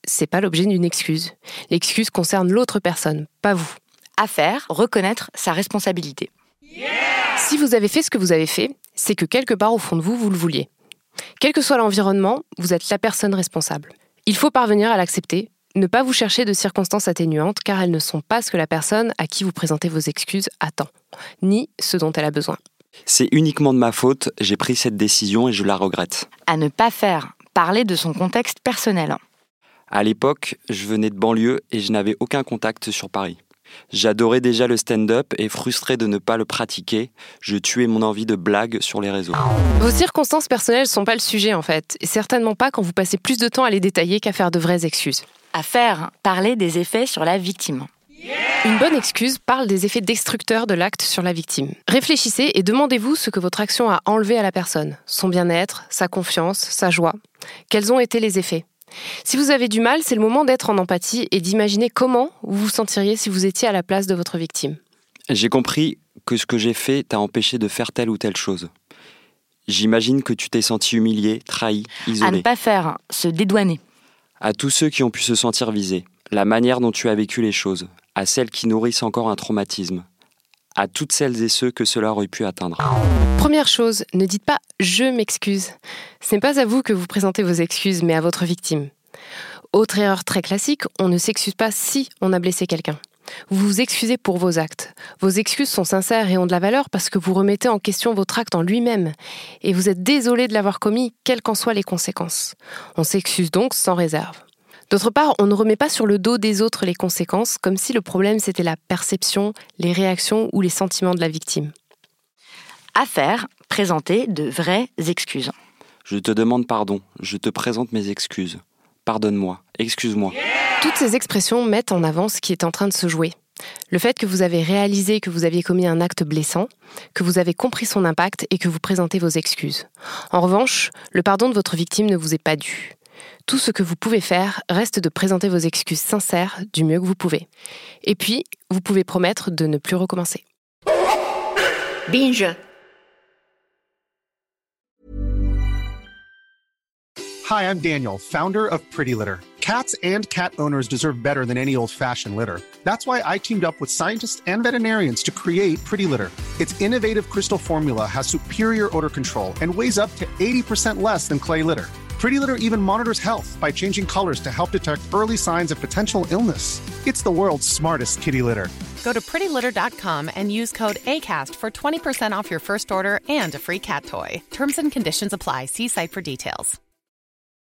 c'est pas l'objet d'une excuse. L'excuse concerne l'autre personne, pas vous. À faire, reconnaître sa responsabilité. Yeah ! Si vous avez fait ce que vous avez fait, c'est que quelque part au fond de vous, vous le vouliez. Quel que soit l'environnement, vous êtes la personne responsable. Il faut parvenir à l'accepter, ne pas vous chercher de circonstances atténuantes car elles ne sont pas ce que la personne à qui vous présentez vos excuses attend, ni ce dont elle a besoin. C'est uniquement de ma faute, j'ai pris cette décision et je la regrette. À ne pas faire, parler de son contexte personnel. À l'époque, je venais de banlieue et je n'avais aucun contact sur Paris. J'adorais déjà le stand-up et frustré de ne pas le pratiquer, je tuais mon envie de blague sur les réseaux. Vos circonstances personnelles ne sont pas le sujet en fait, et certainement pas quand vous passez plus de temps à les détailler qu'à faire de vraies excuses. À faire, parler des effets sur la victime. Une bonne excuse parle des effets destructeurs de l'acte sur la victime. Réfléchissez et demandez-vous ce que votre action a enlevé à la personne, son bien-être, sa confiance, sa joie. Quels ont été les effets ? Si vous avez du mal, c'est le moment d'être en empathie et d'imaginer comment vous vous sentiriez si vous étiez à la place de votre victime. J'ai compris que ce que j'ai fait t'a empêché de faire telle ou telle chose. J'imagine que tu t'es senti humilié, trahi, isolé. À ne pas faire, se dédouaner. À tous ceux qui ont pu se sentir visés, la manière dont tu as vécu les choses, à celles qui nourrissent encore un traumatisme, à toutes celles et ceux que cela aurait pu atteindre. Première chose, ne dites pas « je m'excuse ». Ce n'est pas à vous que vous présentez vos excuses, mais à votre victime. Autre erreur très classique, on ne s'excuse pas si on a blessé quelqu'un. Vous vous excusez pour vos actes. Vos excuses sont sincères et ont de la valeur parce que vous remettez en question votre acte en lui-même. Et vous êtes désolé de l'avoir commis, quelles qu'en soient les conséquences. On s'excuse donc sans réserve. D'autre part, on ne remet pas sur le dos des autres les conséquences, comme si le problème c'était la perception, les réactions ou les sentiments de la victime. À faire, présenter de vraies excuses. Je te demande pardon, je te présente mes excuses. Pardonne-moi, excuse-moi. Toutes ces expressions mettent en avant ce qui est en train de se jouer. Le fait que vous avez réalisé que vous aviez commis un acte blessant, que vous avez compris son impact et que vous présentez vos excuses. En revanche, le pardon de votre victime ne vous est pas dû. Tout ce que vous pouvez faire reste de présenter vos excuses sincères du mieux que vous pouvez. Et puis, vous pouvez promettre de ne plus recommencer. Binge. Hi, I'm Daniel, founder of Pretty Litter. Cats and cat owners deserve better than any old-fashioned litter. That's why I teamed up with scientists and veterinarians to create Pretty Litter. Its innovative crystal formula has superior odor control and weighs up to eighty percent less than clay litter. Pretty Litter even monitors health by changing colors to help detect early signs of potential illness. It's the world's smartest kitty litter. Go to pretty litter dot com and use code ACAST for twenty percent off your first order and a free cat toy. Terms and conditions apply. See site for details.